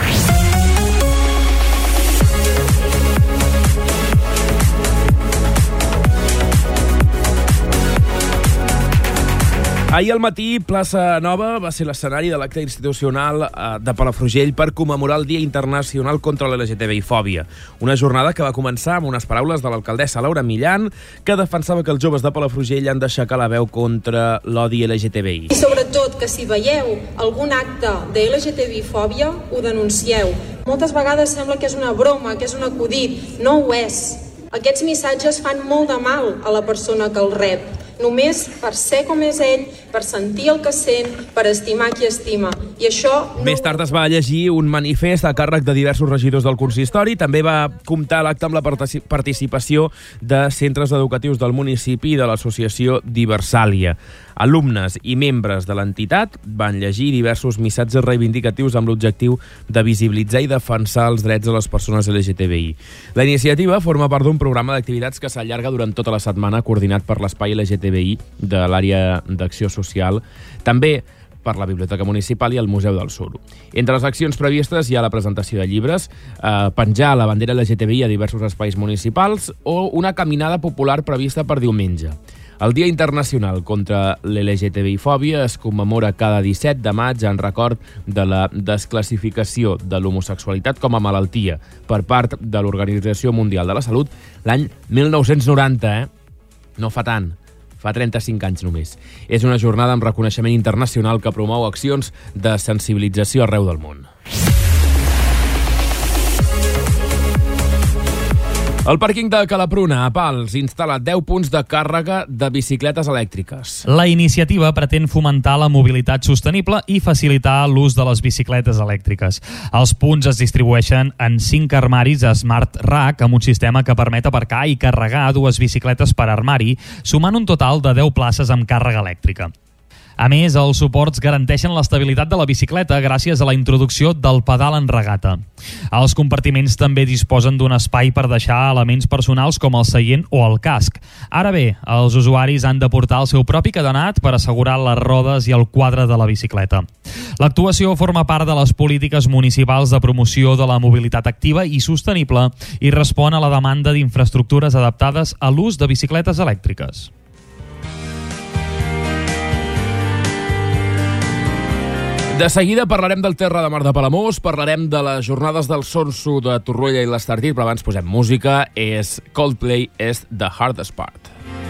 Ahir al matí, Plaça Nova va ser l'escenari de l'acte institucional de Palafrugell per commemorar el Dia Internacional contra l'L G T B I fòbia. Una jornada que va començar amb unes paraules de l'alcaldessa Laura Millán, que defensava que els joves de Palafrugell han d'aixecar la veu contra l'odi L G T B I. I sobretot que si veieu algun acte de L G T B I fòbia, ho denuncieu. Moltes vegades sembla que és una broma, que és un acudit. No ho és. Aquests missatges fan molt de mal a la persona que els rep. Només per ser com és ell, per sentir el que sent, per estimar qui estima. I això... No... Més tard es va llegir un manifest a càrrec de diversos regidors del consistori. També va comptar l'acte amb la participació de centres educatius del municipi i de l'associació Diversàlia. Alumnes i membres de l'entitat van llegir diversos missatges reivindicatius amb l'objectiu de visibilitzar i defensar els drets de les persones L G T B I. La iniciativa forma part d'un programa d'activitats que s'allarga durant tota la setmana, coordinat per l'Espai L G T B I de l'àrea d'acció social, també per la Biblioteca Municipal i el Museu del Suro. Entre les accions previstes hi ha la presentació de llibres, eh, penjar la bandera L G T B I a diversos espais municipals o una caminada popular prevista per diumenge. El Dia Internacional contra l'L G T B I fòbia es commemora cada disset de maig en record de la desclassificació de l'homosexualitat com a malaltia per part de l'Organització Mundial de la Salut l'any mil nou-cents noranta, eh? No fa tant. Fa trenta-cinc anys només. És una jornada amb reconeixement internacional que promou accions de sensibilització arreu del món. El pàrquing de Calapruna, a Pals, instal·la deu punts de càrrega de bicicletes elèctriques. La iniciativa pretén fomentar la mobilitat sostenible i facilitar l'ús de les bicicletes elèctriques. Els punts es distribueixen en cinc armaris Smart Rack amb un sistema que permet aparcar i carregar dues bicicletes per armari, sumant un total de deu places amb càrrega elèctrica. A més, els suports garanteixen l'estabilitat de la bicicleta gràcies a la introducció del pedal en regata. Els compartiments també disposen d'un espai per deixar elements personals com el seient o el casc. Ara bé, els usuaris han de portar el seu propi cadenat per assegurar les rodes i el quadre de la bicicleta. L'actuació forma part de les polítiques municipals de promoció de la mobilitat activa i sostenible i respon a la demanda d'infraestructures adaptades a l'ús de bicicletes elèctriques. De seguida parlarem del Terra de Mar de Palamós, parlarem de les jornades del Sonso de Torroella i l'Estartit, però abans posem música. És Coldplay, és The Hardest Part.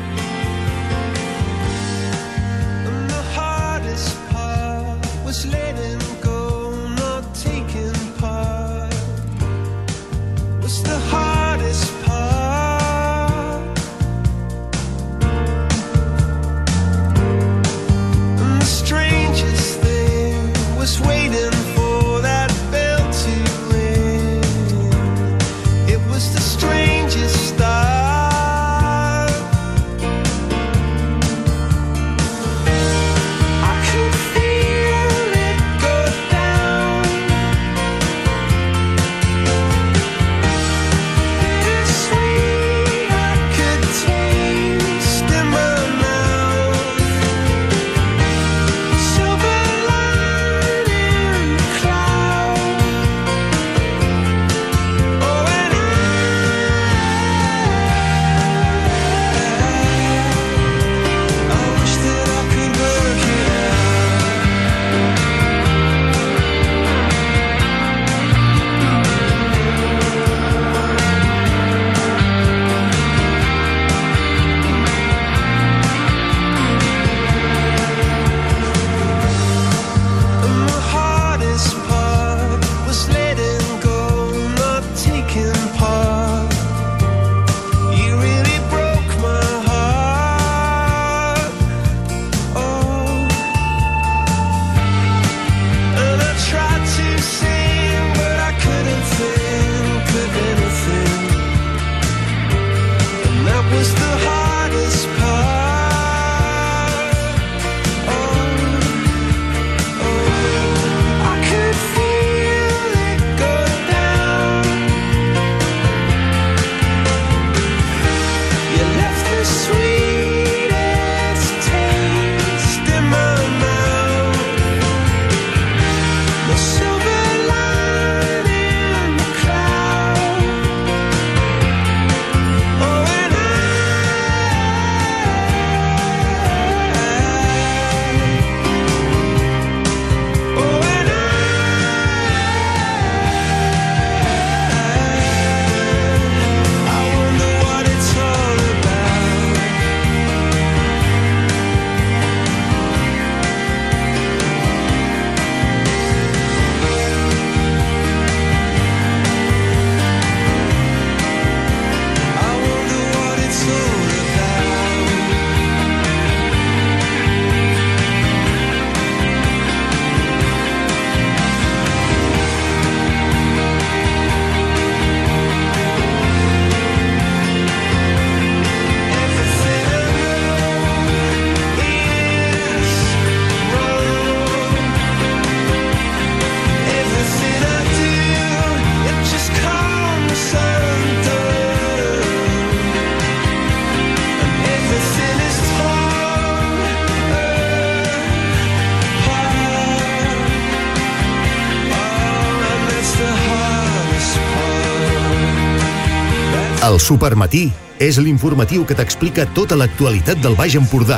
El Supermatí és l'informatiu que t'explica tota l'actualitat del Baix Empordà.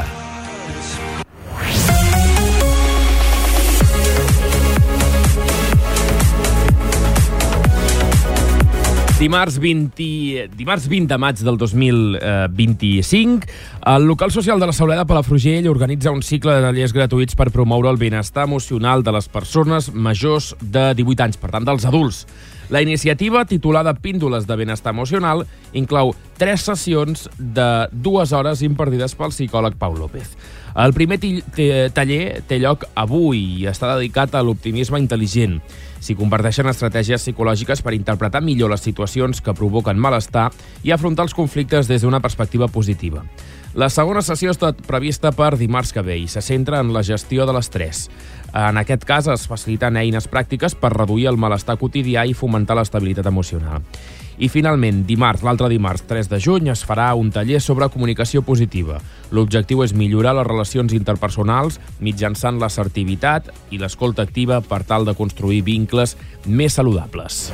Dimarts vint, dimarts vint de maig del dos mil vint-i-cinc, el local social de la Sauleda a Palafrugell organitza un cicle de tallers gratuïts per promoure el benestar emocional de les persones majors de divuit anys, per tant, dels adults. La iniciativa, titulada Píndoles de Benestar Emocional, inclou tres sessions de dues hores impartides pel psicòleg Pau López. El primer taller té lloc avui i està dedicat a l'optimisme intel·ligent. S'hi comparteixen estratègies psicològiques per interpretar millor les situacions que provoquen malestar i afrontar els conflictes des d'una perspectiva positiva. La segona sessió està prevista per dimarts que ve i se centra en la gestió de l'estrès. En aquest cas es faciliten eines pràctiques per reduir el malestar quotidià i fomentar l'estabilitat emocional. I finalment, dimarts, l'altre dimarts, tres de juny, es farà un taller sobre comunicació positiva. L'objectiu és millorar les relacions interpersonals mitjançant l'assertivitat i l'escolta activa per tal de construir vincles més saludables.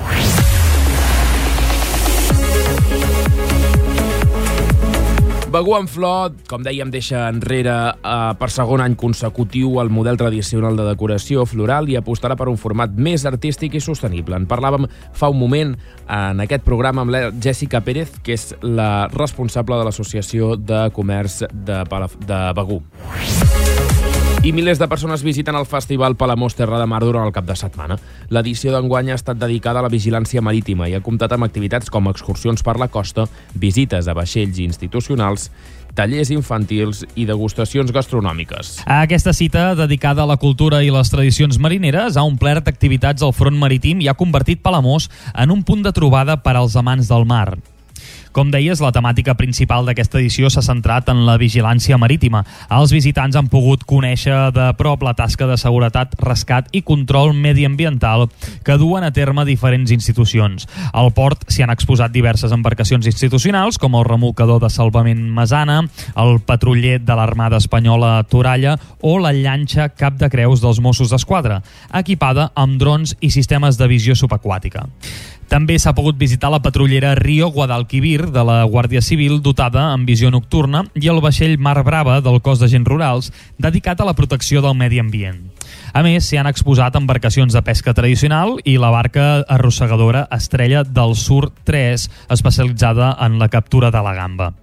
Begur en flor, com dèiem, deixa enrere eh, per segon any consecutiu el model tradicional de decoració floral i apostarà per un format més artístic i sostenible. En parlàvem fa un moment en aquest programa amb la Jessica Pérez, que és la responsable de l'Associació de Comerç de, de Begur. I milers de persones visiten el Festival Palamós Terra de Mar durant el cap de setmana. L'edició d'enguany ha estat dedicada a la vigilància marítima i ha comptat amb activitats com excursions per la costa, visites a vaixells institucionals, tallers infantils i degustacions gastronòmiques. Aquesta cita, dedicada a la cultura i les tradicions marineres, ha omplert activitats al front marítim i ha convertit Palamós en un punt de trobada per als amants del mar. Com deies, la temàtica principal d'aquesta edició s'ha centrat en la vigilància marítima. Els visitants han pogut conèixer de prop la tasca de seguretat, rescat i control mediambiental que duen a terme diferents institucions. Al port s'hi han exposat diverses embarcacions institucionals, com el remolcador de salvament Masana, el patruller de l'Armada Espanyola Toralla o la llanxa Cap de Creus dels Mossos d'Esquadra, equipada amb drons i sistemes de visió subaquàtica. També s'ha pogut visitar la patrullera Rio Guadalquivir de la Guàrdia Civil, dotada amb visió nocturna, i el vaixell Mar Brava del Cos d'Agents Rurals, dedicat a la protecció del medi ambient. A més, s'hi han exposat embarcacions de pesca tradicional i la barca arrossegadora Estrella del Sur tres, especialitzada en la captura de la gamba.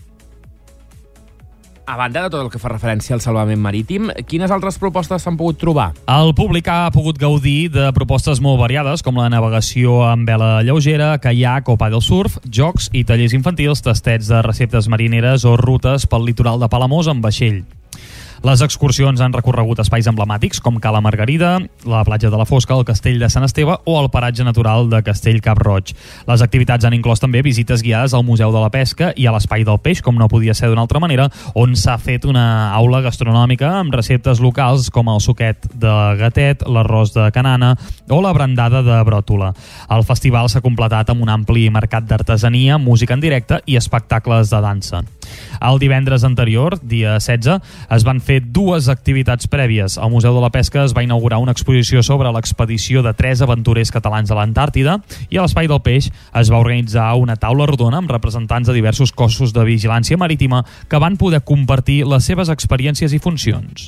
A banda de tot el que fa referència al salvament marítim, quines altres propostes s'han pogut trobar? El públic ha pogut gaudir de propostes molt variades, com la navegació amb vela lleugera, caiac o paddle surf, jocs i tallers infantils, tastets de receptes marineres o rutes pel litoral de Palamós amb vaixell. Les excursions han recorregut espais emblemàtics com Cala Margarida, la platja de la Fosca, el castell de Sant Esteve o el paratge natural de Castell Cap Roig. Les activitats han inclòs també visites guiades al Museu de la Pesca i a l'Espai del Peix, com no podia ser d'una altra manera, on s'ha fet una aula gastronòmica amb receptes locals com el suquet de gatet, l'arròs de canana o la brandada de bròtola. El festival s'ha completat amb un ampli mercat d'artesania, música en directe i espectacles de dansa. El divendres anterior, dia setze, es van fer dues activitats prèvies. Al Museu de la Pesca es va inaugurar una exposició sobre l'expedició de tres aventurers catalans a l'Antàrtida i a l'Espai del Peix es va organitzar una taula rodona amb representants de diversos cossos de vigilància marítima que van poder compartir les seves experiències i funcions.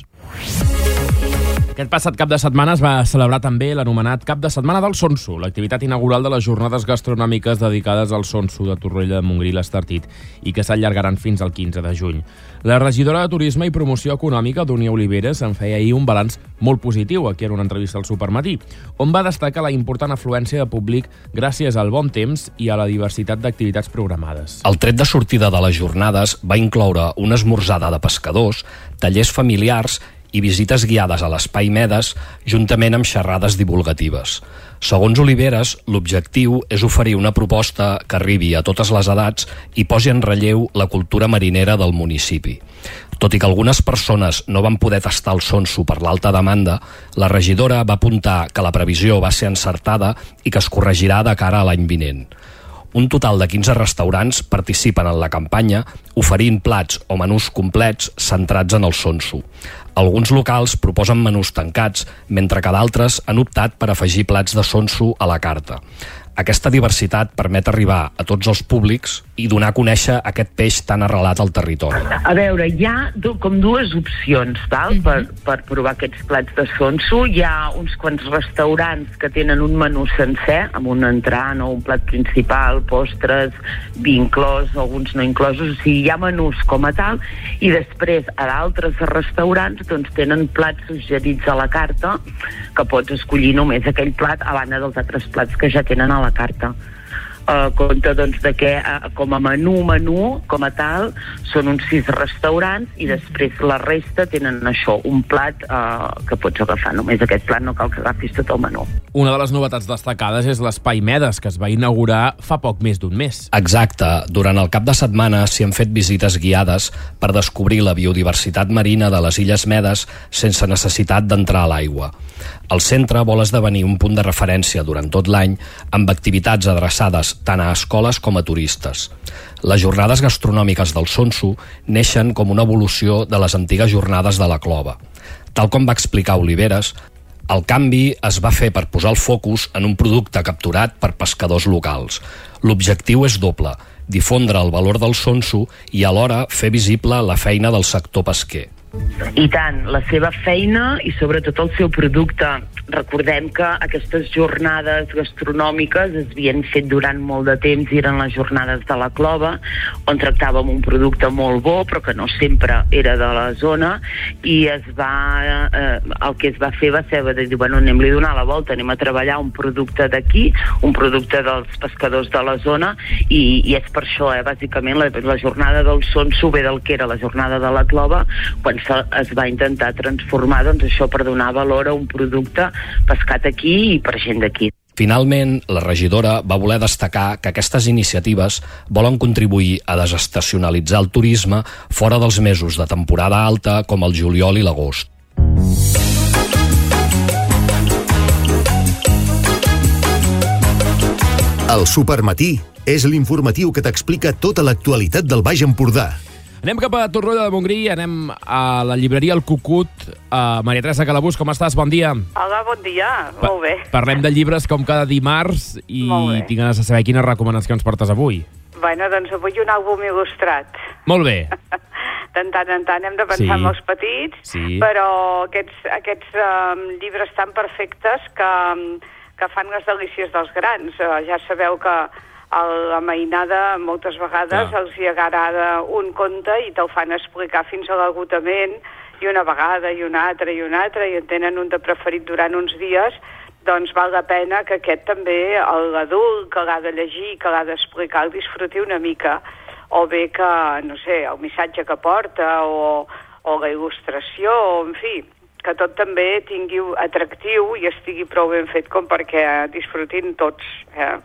Aquest passat cap de setmana es va celebrar també l'anomenat Cap de Setmana del Sonso, l'activitat inaugural de les jornades gastronòmiques dedicades al sonso de Torroella de Montgrí l'Estartit i que s'allargaran fins al quinze de juny. La regidora de Turisme i Promoció Econòmica, Dúnia Oliveres, en feia ahir un balanç molt positiu aquí en una entrevista al Supermatí, on va destacar la important afluència de públic gràcies al bon temps i a la diversitat d'activitats programades. El tret de sortida de les jornades va incloure una esmorzada de pescadors, tallers familiars i visites guiades a l'Espai Medes, juntament amb xerrades divulgatives. Segons Oliveres, l'objectiu és oferir una proposta que arribi a totes les edats i posi en relleu la cultura marinera del municipi. Tot i que algunes persones no van poder tastar el sonso per l'alta demanda, la regidora va apuntar que la previsió va ser encertada i que es corregirà de cara a l'any vinent. Un total de quinze restaurants participen en la campanya oferint plats o menús complets centrats en el sonso. Alguns locals proposen menús tancats, mentre que d'altres han optat per afegir plats de sonso a la carta. Aquesta diversitat permet arribar a tots els públics i donar a conèixer aquest peix tan arrelat al territori. A veure, hi ha com dues opcions val? Mm-hmm. per, per provar aquests plats de sonso. Hi ha uns quants restaurants que tenen un menú sencer, amb un entrant o un plat principal, postres, vi inclòs, alguns no inclosos. O sigui, hi ha menús com a tal, i després a d'altres restaurants doncs, tenen plats suggerits a la carta que pots escollir només aquell plat a banda dels altres plats que ja tenen a la carta. a compte doncs, de que uh, com a menú, menú, com a tal, són uns sis restaurants i després la resta tenen això, un plat uh, que pots agafar. Només aquest plat, no cal que agafis tot el menú. Una de les novetats destacades és l'Espai Medes, que es va inaugurar fa poc més d'un mes. Exacte. Durant el cap de setmana s'hi han fet visites guiades per descobrir la biodiversitat marina de les Illes Medes sense necessitat d'entrar a l'aigua. El centre vol esdevenir un punt de referència durant tot l'any amb activitats adreçades tant a escoles com a turistes. Les jornades gastronòmiques del Sonso neixen com una evolució de les antigues jornades de la Clova. Tal com va explicar Oliveres, el canvi es va fer per posar el focus en un producte capturat per pescadors locals. L'objectiu és doble, difondre el valor del Sonso i alhora fer visible la feina del sector pesquer. I tant, la seva feina i sobretot el seu producte. Recordem que aquestes jornades gastronòmiques es havien fet durant molt de temps i eren les jornades de la Clova, on tractàvem un producte molt bo, però que no sempre era de la zona, i es va, eh, el que es va fer va ser de dir, bueno, anem-li a donar la volta, anem a treballar un producte d'aquí, un producte dels pescadors de la zona, i, i és per això, eh, bàsicament, la, la jornada del Sonso ve del que era la jornada de la Clova, quan se, es va intentar transformar, doncs això, per donar valor a un producte pescat aquí i per gent d'aquí. Finalment, la regidora va voler destacar que aquestes iniciatives volen contribuir a desestacionalitzar el turisme fora dels mesos de temporada alta com el juliol i l'agost. El Supermatí és l'informatiu que t'explica tota l'actualitat del Baix Empordà. Anem cap a Torroella de Montgrí, anem a la llibreria El Cucut. Uh, Maria Teresa Calabús, com estàs? Bon dia. Hola, bon dia. Pa Molt bé. Parlem de llibres com cada dimarts i tinc ganes de saber quines recomanacions portes avui. Bueno, doncs avui un àlbum il·lustrat. Molt bé. De tant en tant hem de pensar sí. en els petits, sí. però aquests, aquests um, llibres tan perfectes que, que fan les delícies dels grans. Uh, ja sabeu que a la mainada moltes vegades ah. els hi agrada un conte i te'l fan explicar fins a l'agotament i una vegada i una altra i una altra i en tenen un de preferit durant uns dies, doncs val la pena que aquest també l'adult que l'ha de llegir, que l'ha d'explicar, el disfruti una mica, o bé que, no sé, el missatge que porta o, o la il·lustració, o en fi, que tot també tingui atractiu i estigui prou ben fet com perquè disfrutin tots, eh?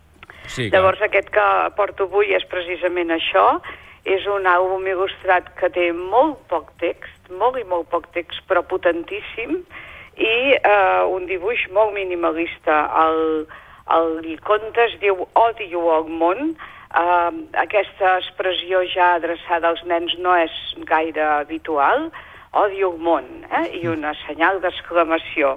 Sí, llavors aquest que porto avui és precisament això, és un àlbum il·lustrat que té molt poc text, molt i molt poc text, però potentíssim, i eh, un dibuix molt minimalista. El, el conte es diu Odio al món. Eh, aquesta expressió ja adreçada als nens no és gaire habitual. Odio al món, eh? I una senyal d'exclamació.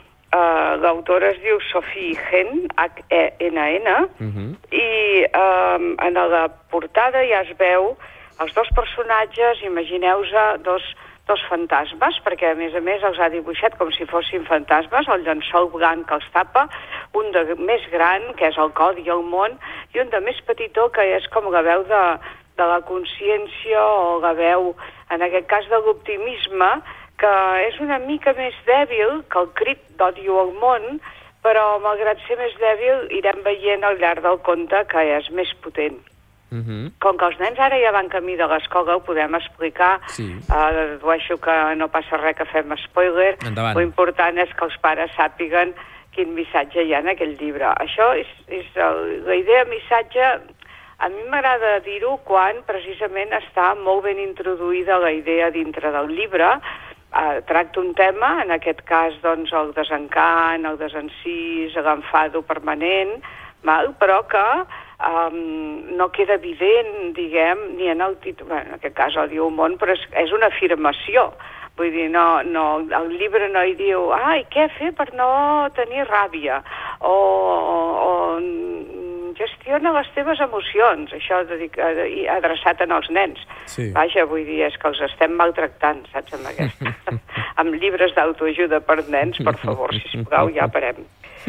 Uh, l'autora es diu Sophie Henn, H E N N, uh-huh. i um, en la portada ja es veu els dos personatges, imagineu-vos dos, dos fantasmes, perquè a més a més els ha dibuixat com si fossin fantasmes, el llençol blanc que els tapa, un de més gran, que és el que odia el món, i un de més petitó, que és com la veu de, de la consciència, o la veu, en aquest cas, de l'optimisme, que és una mica més dèbil que el crit d'Odio al món, però malgrat ser més dèbil irem veient al llarg del conte que és més potent. Uh-huh. Com que els nens ara ja van camí de l'escola, ho podem explicar, sí. uh, dedueixo que no passa res que fem spoiler. Endavant. Lo important és que els pares sàpiguen quin missatge hi ha en aquell llibre. Això és, és el, la idea missatge, a mi m'agrada dir-ho quan precisament està molt ben introduïda la idea dintre del llibre. Uh, tracta un tema, en aquest cas doncs, el desencant, el desencís, l'enfado permanent, mal, però que um, no queda evident, diguem, ni en el títol, bueno, en aquest cas Odio al món, però és, és una afirmació. Vull dir, no, no, el llibre no hi diu ai, què fer per no tenir ràbia, o, o, o gestiona les teves emocions, això dedicat, adreçat als nens. Sí. Vaja, vull dir, és que els estem maltractant, saps, amb aquesta. Amb llibres d'autoajuda per nens, per favor, sisplau, ja parem.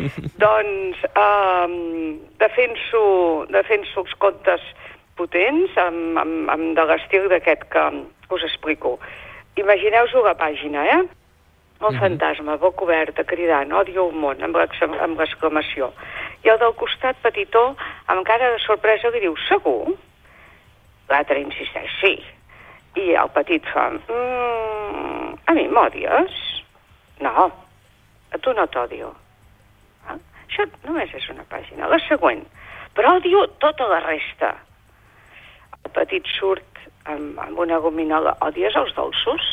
Doncs, um, defenso, defenso els contes potents, amb, amb, amb de l'estil d'aquest que us explico. Imagineu-vos la pàgina, eh? Un fantasma, boca oberta, cridant, odio al món, amb l'exclamació. I el del costat petitó, amb cara de sorpresa, li diu, segur? L'altre insisteix, sí. I el petit fa, mm, a mi m'odies? No, a tu no t'odio. Ah? Això només és una pàgina. La següent, però odio tota la resta. El petit surt amb, amb una gominola, odies els dolços?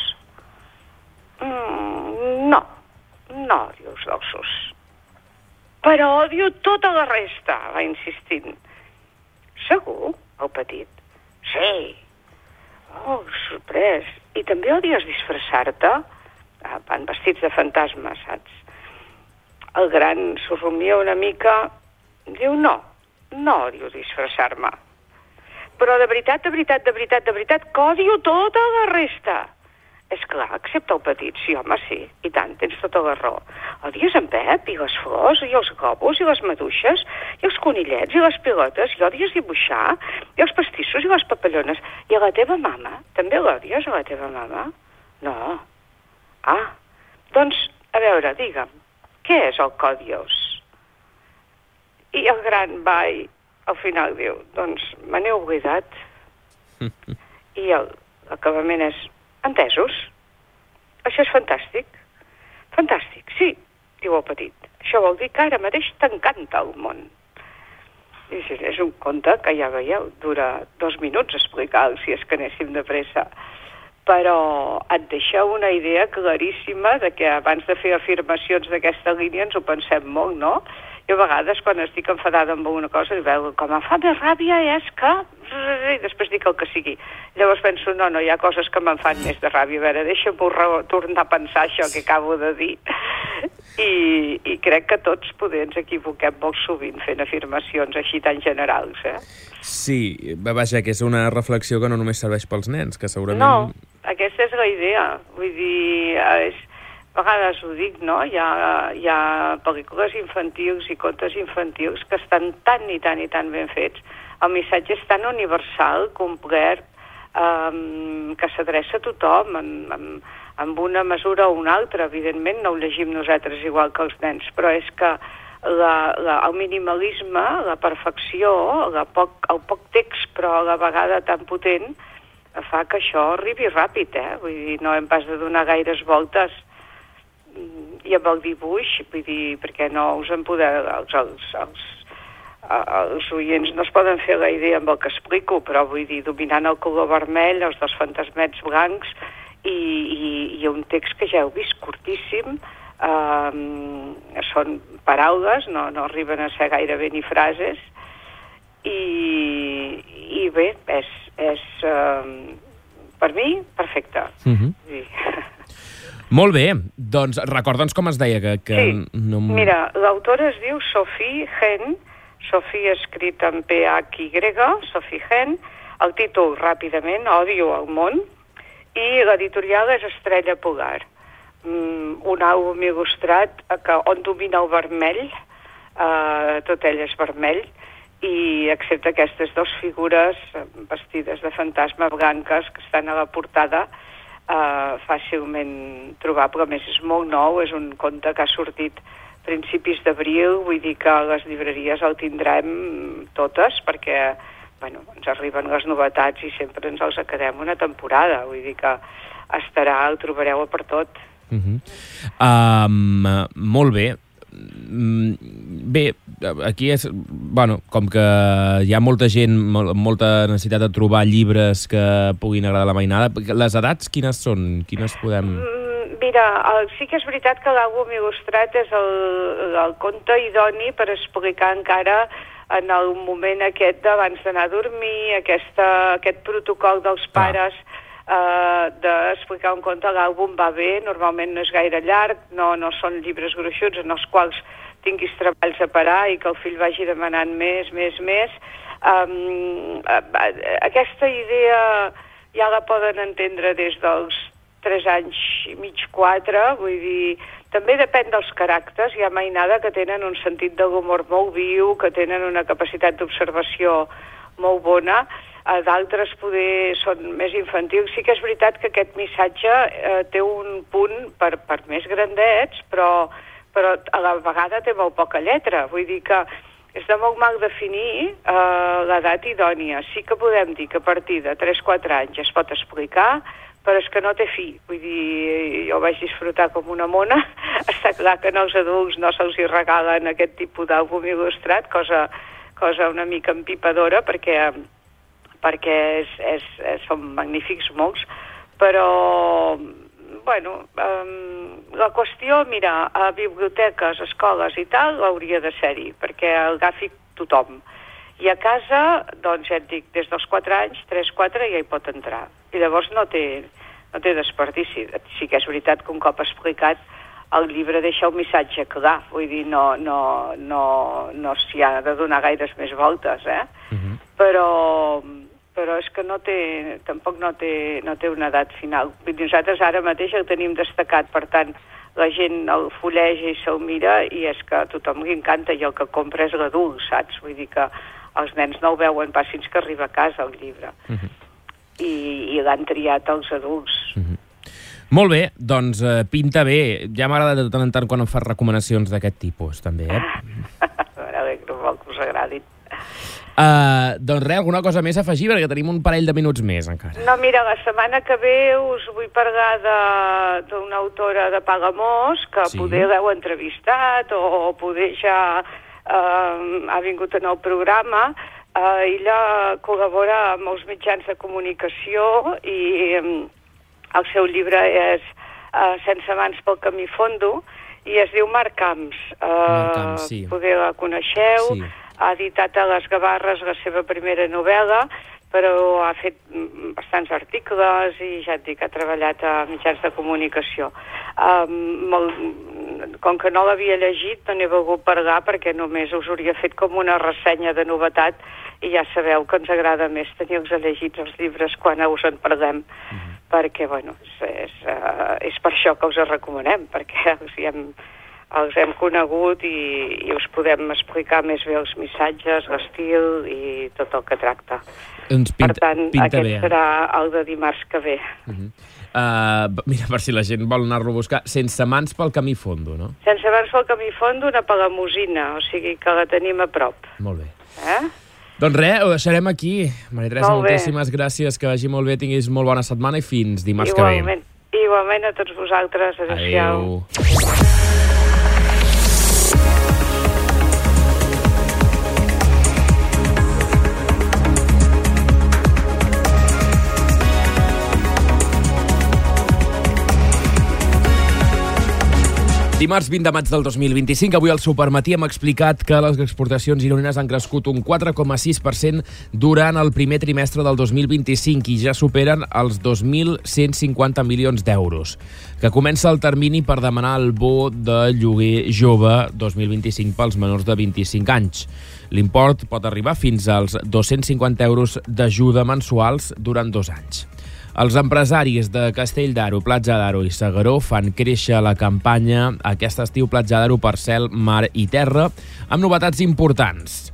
Mm, no, no odio els dolços. Però odio tota la resta, va insistint. Segur, el petit? Sí. Oh, sorprès. I també odies disfressar-te? Ah, van vestits de fantasma, saps? El gran s'ho rumia una mica, diu no, no odio disfressar-me. Però de veritat, de veritat, de veritat, de veritat, que odio tota la resta. És clar, excepte el petit, sí, home, sí, i tant, tens tota la raó. Odies en Pep, i les flors, i els globus, i les maduixes, i els conillets, i les pilotes, i odies dibuixar, i els pastissos, i les papallones, i a la teva mama, també l'odies, a la teva mama? No. Ah, doncs, a veure, digue'm, què és el que odies? I el gran va i al final diu, doncs, me n'he oblidat. I l'acabament és, entesos? Això és fantàstic. Fantàstic, sí, diu el petit. Això vol dir que ara mateix t'encanta el món. I sí, és un conte que ja veieu, dura dos minuts explicar-lo si és que anéssim de pressa. Però et deixa una idea claríssima de que abans de fer afirmacions d'aquesta línia ens ho pensem molt, no? I a vegades, quan estic enfadada amb alguna cosa, dic, com em fa més ràbia és que... I després dic el que sigui. Llavors penso, no, no, hi ha coses que me'n fan més de ràbia. A veure, deixa'm tornar a pensar això que acabo de dir. I, i crec que tots poder ens equivoquem molt sovint fent afirmacions així tan generals, eh? Sí, vaja, que és una reflexió que no només serveix pels nens, que segurament... No, aquesta és la idea. Vull dir, és... a vegades ho dic, no? Hi ha, hi ha pel·lícules infantils i contes infantils que estan tan i tan i tan ben fets. El missatge és tan universal, complet, um, que s'adreça a tothom en, en, en una mesura o una altra. Evidentment no ho llegim nosaltres igual que els nens, però és que la, la, el minimalisme, la perfecció, la poc, el poc text però a la vegada tan potent, fa que això arribi ràpid, eh? Vull dir, no hem pas de donar gaires voltes. I amb el dibuix, vull dir, perquè no us en podeu, els, els, els, els oients no es poden fer la idea amb el que explico, però vull dir, dominant el color vermell, els dos fantasmets blancs, i, i, i un text que ja heu vist, curtíssim, eh, són paraules, no, no arriben a ser gairebé ni frases, i, i bé, és, és eh, per mi, perfecte. Mm-hmm. Sí. Molt bé, doncs recorda'ns com es deia que... que sí, no... mira, l'autora es diu Sophie Henn, Sophie escrit en P H Y, Sophie Henn, el títol ràpidament, Odio al món, i l'editorial és Estrella Polar, mm, un àlbum il·lustrat que, on domina el vermell, eh, tot ell és vermell, i excepte aquestes dues figures vestides de fantasma blanques que estan a la portada, Uh, fàcilment trobable. A més, és molt nou, és un conte que ha sortit principis d'abril, vull dir que a les llibreries el tindrem totes, perquè bueno, ens arriben les novetats i sempre ens els acabem una temporada, vull dir que estarà, el trobareu per tot. Uh-huh. um, molt bé. Bé, aquí és, bueno, com que hi ha molta gent, molta necessitat de trobar llibres que puguin agradar la mainada, les edats quines són? Quines podem... Mira, el, sí que és veritat que l'àlbum il·lustrat és el, el conte idoni per explicar encara en el moment aquest d'abans d'anar a dormir, aquesta, aquest protocol dels pares... Ah. Uh, d'explicar un conte. L'àlbum va bé, normalment no és gaire llarg, no, no són llibres gruixuts en els quals tinguis treballs a parar i que el fill vagi demanant més, més, més. Um, uh, aquesta idea ja la poden entendre des dels tres anys i mig, quatre, vull dir, també depèn dels caràcters. Hi ha mainada que tenen un sentit de l'humor molt viu, que tenen una capacitat d'observació molt bona, d'altres poder són més infantils. Sí que és veritat que aquest missatge eh, té un punt per, per més grandets, però, però a la vegada té molt poca lletra. Vull dir que és de molt mal definir uh, l'edat idònia. Sí que podem dir que a partir de tres o quatre anys es pot explicar, però és que no té fi. Vull dir, jo vaig disfrutar com una mona. Està clar que als adults no se'ls hi regalen aquest tipus d'àlbum il·lustrat, cosa, cosa una mica empipadora, perquè, perquè és, és, és, són magnífics molts, però, bueno, um, la qüestió, mira, a biblioteques, escoles i tal, hauria de ser-hi, perquè el agafi tothom. I a casa, doncs ja et dic, des dels quatre anys, tres quatre, ja hi pot entrar. I llavors no té, no té desperdici. Sí que és veritat que un cop explicat el llibre deixa un missatge clar, vull dir, no, no, no, no s'hi ha de donar gaires més voltes, eh? Uh-huh. Però, però és que no té, tampoc no té, no té una edat final. Vull dir, nosaltres ara mateix el tenim destacat, per tant, la gent el fulleja i se'l mira i és que a tothom li encanta i el que compra és l'adult, saps? Vull dir que els nens no el veuen pas fins que arriba a casa el llibre. Uh-huh. I, i l'han triat els adults. Uh-huh. Molt bé, doncs eh, pinta bé. Ja m'agrada de tant en tant quan em fas recomanacions d'aquest tipus, també, eh? M'alegro molt que us agradin. Uh, doncs res, alguna cosa més a afegir, perquè tenim un parell de minuts més encara. No, mira, la setmana que ve us vull parlar d'una autora de Palamós, que sí. Poder l'heu entrevistat, o poder ja uh, ha vingut en el programa. Uh, ella col·labora amb els mitjans de comunicació i um, el seu llibre és uh, Sense mans pel camí fondo i es diu Marc Camps. Uh, Marc Camps, sí. Poder la coneixeu. Sí. Ha editat a Les Gavarres la seva primera novel·la, però ha fet bastants articles i ja et dic, ha treballat a mitjans de comunicació. Um, molt, com que no l'havia llegit, no n'he volgut parlar perquè només us hauria fet com una ressenya de novetat i ja sabeu que ens agrada més tenir-los llegits els llibres quan us en parlem, uh-huh. perquè, bueno, és, és, uh, és per això que us els recomanem, perquè els hi hem... els hem conegut i, i us podem explicar més bé els missatges, l'estil i tot el que tracta. Doncs pinta, per tant, pinta aquest bé. serà el de dimarts que ve. Uh-huh. uh, mira, per si la gent vol anar-lo a buscar, Sense mans pel camí fondo, no? Sense mans pel camí fondo, una palamosina, o sigui que la tenim a prop. Molt bé. Eh? Doncs res, ho deixarem aquí. Maria Teresa, moltíssimes gràcies, que vagi molt bé, tinguis molt bona setmana i fins dimarts igualment, que ve. Igualment a tots vosaltres. Adéu-siau. Adéu. Dimarts vint de maig del dos mil vint-i-cinc, avui al Supermatí hem explicat que les exportacions gironines han crescut un quatre coma sis per cent durant el primer trimestre del dos mil vint-i-cinc i ja superen els dos mil cent cinquanta milions d'euros. Que comença el termini per demanar el bo de lloguer jove dos mil vint-i-cinc pels menors de vint-i-cinc anys. L'import pot arribar fins als dos-cents cinquanta euros d'ajuda mensuals durant dos anys. Els empresaris de Castell d'Aro, Platja d'Aro i S'Agaró fan créixer la campanya aquest estiu Platja d'Aro per cel, mar i terra amb novetats importants.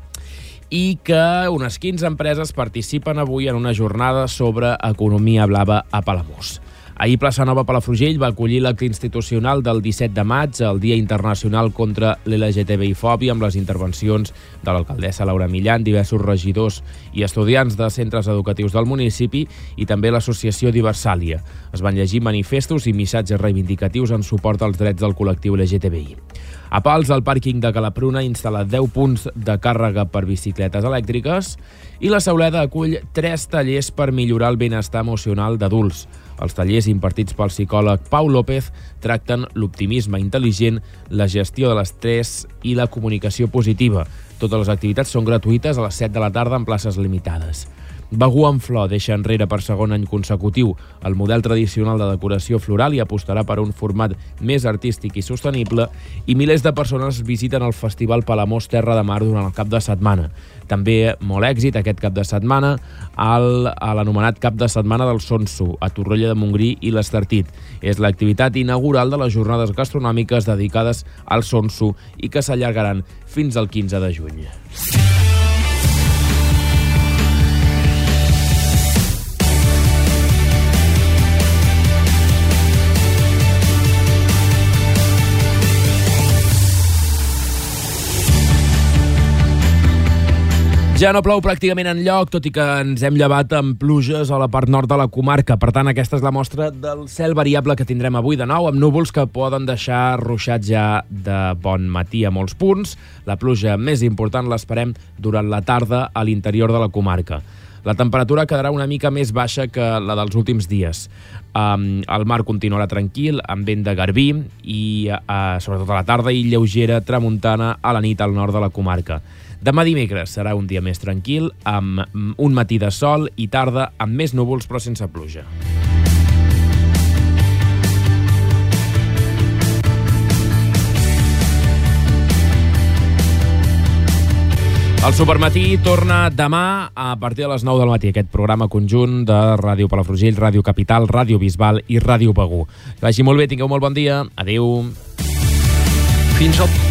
I que unes quinze empreses participen avui en una jornada sobre economia blava a Palamós. Ahir Plaça Nova Palafrugell va acollir l'acte institucional del disset de maig, el Dia Internacional contra l'L G T B I fòbia, amb les intervencions de l'alcaldessa Laura Millan, diversos regidors i estudiants de centres educatius del municipi i també l'associació Diversàlia. Es van llegir manifestos i missatges reivindicatius en suport als drets del col·lectiu L G T B I. A Pals, el pàrquing de Calapruna instal·la deu punts de càrrega per bicicletes elèctriques i la Sauleda acull tres tallers per millorar el benestar emocional d'adults. Els tallers impartits pel psicòleg Pau López tracten l'optimisme intel·ligent, la gestió de l'estrès i la comunicació positiva. Totes les activitats són gratuïtes a les set de la tarda en places limitades. Begur amb flor deixa enrere per segon any consecutiu el model tradicional de decoració floral i apostarà per un format més artístic i sostenible i milers de persones visiten el Festival Palamós Terra de Mar durant el cap de setmana. També molt èxit aquest cap de setmana al, a l'anomenat cap de setmana del Sonso, a Torroella de Montgrí i l'Estartit. És l'activitat inaugural de les jornades gastronòmiques dedicades al Sonso i que s'allargaran fins al quinze de juny. Ja no plou pràcticament enlloc, tot i que ens hem llevat amb pluges a la part nord de la comarca. Per tant, aquesta és la mostra del cel variable que tindrem avui de nou, amb núvols que poden deixar ruixats ja de bon matí a molts punts. La pluja més important l'esperem durant la tarda a l'interior de la comarca. La temperatura quedarà una mica més baixa que la dels últims dies. Um, el mar continuarà tranquil, amb vent de garbí, i uh, sobretot a la tarda, i lleugera tramuntana a la nit al nord de la comarca. Demà dimecres serà un dia més tranquil, amb un matí de sol i tarda amb més núvols però sense pluja. El Supermatí torna demà a partir de les nou del matí, aquest programa conjunt de Ràdio Palafrugell, Ràdio Capital, Ràdio Bisbal i Ràdio Begur. Que vagi molt bé, tingueu molt bon dia. Adéu. Fins al...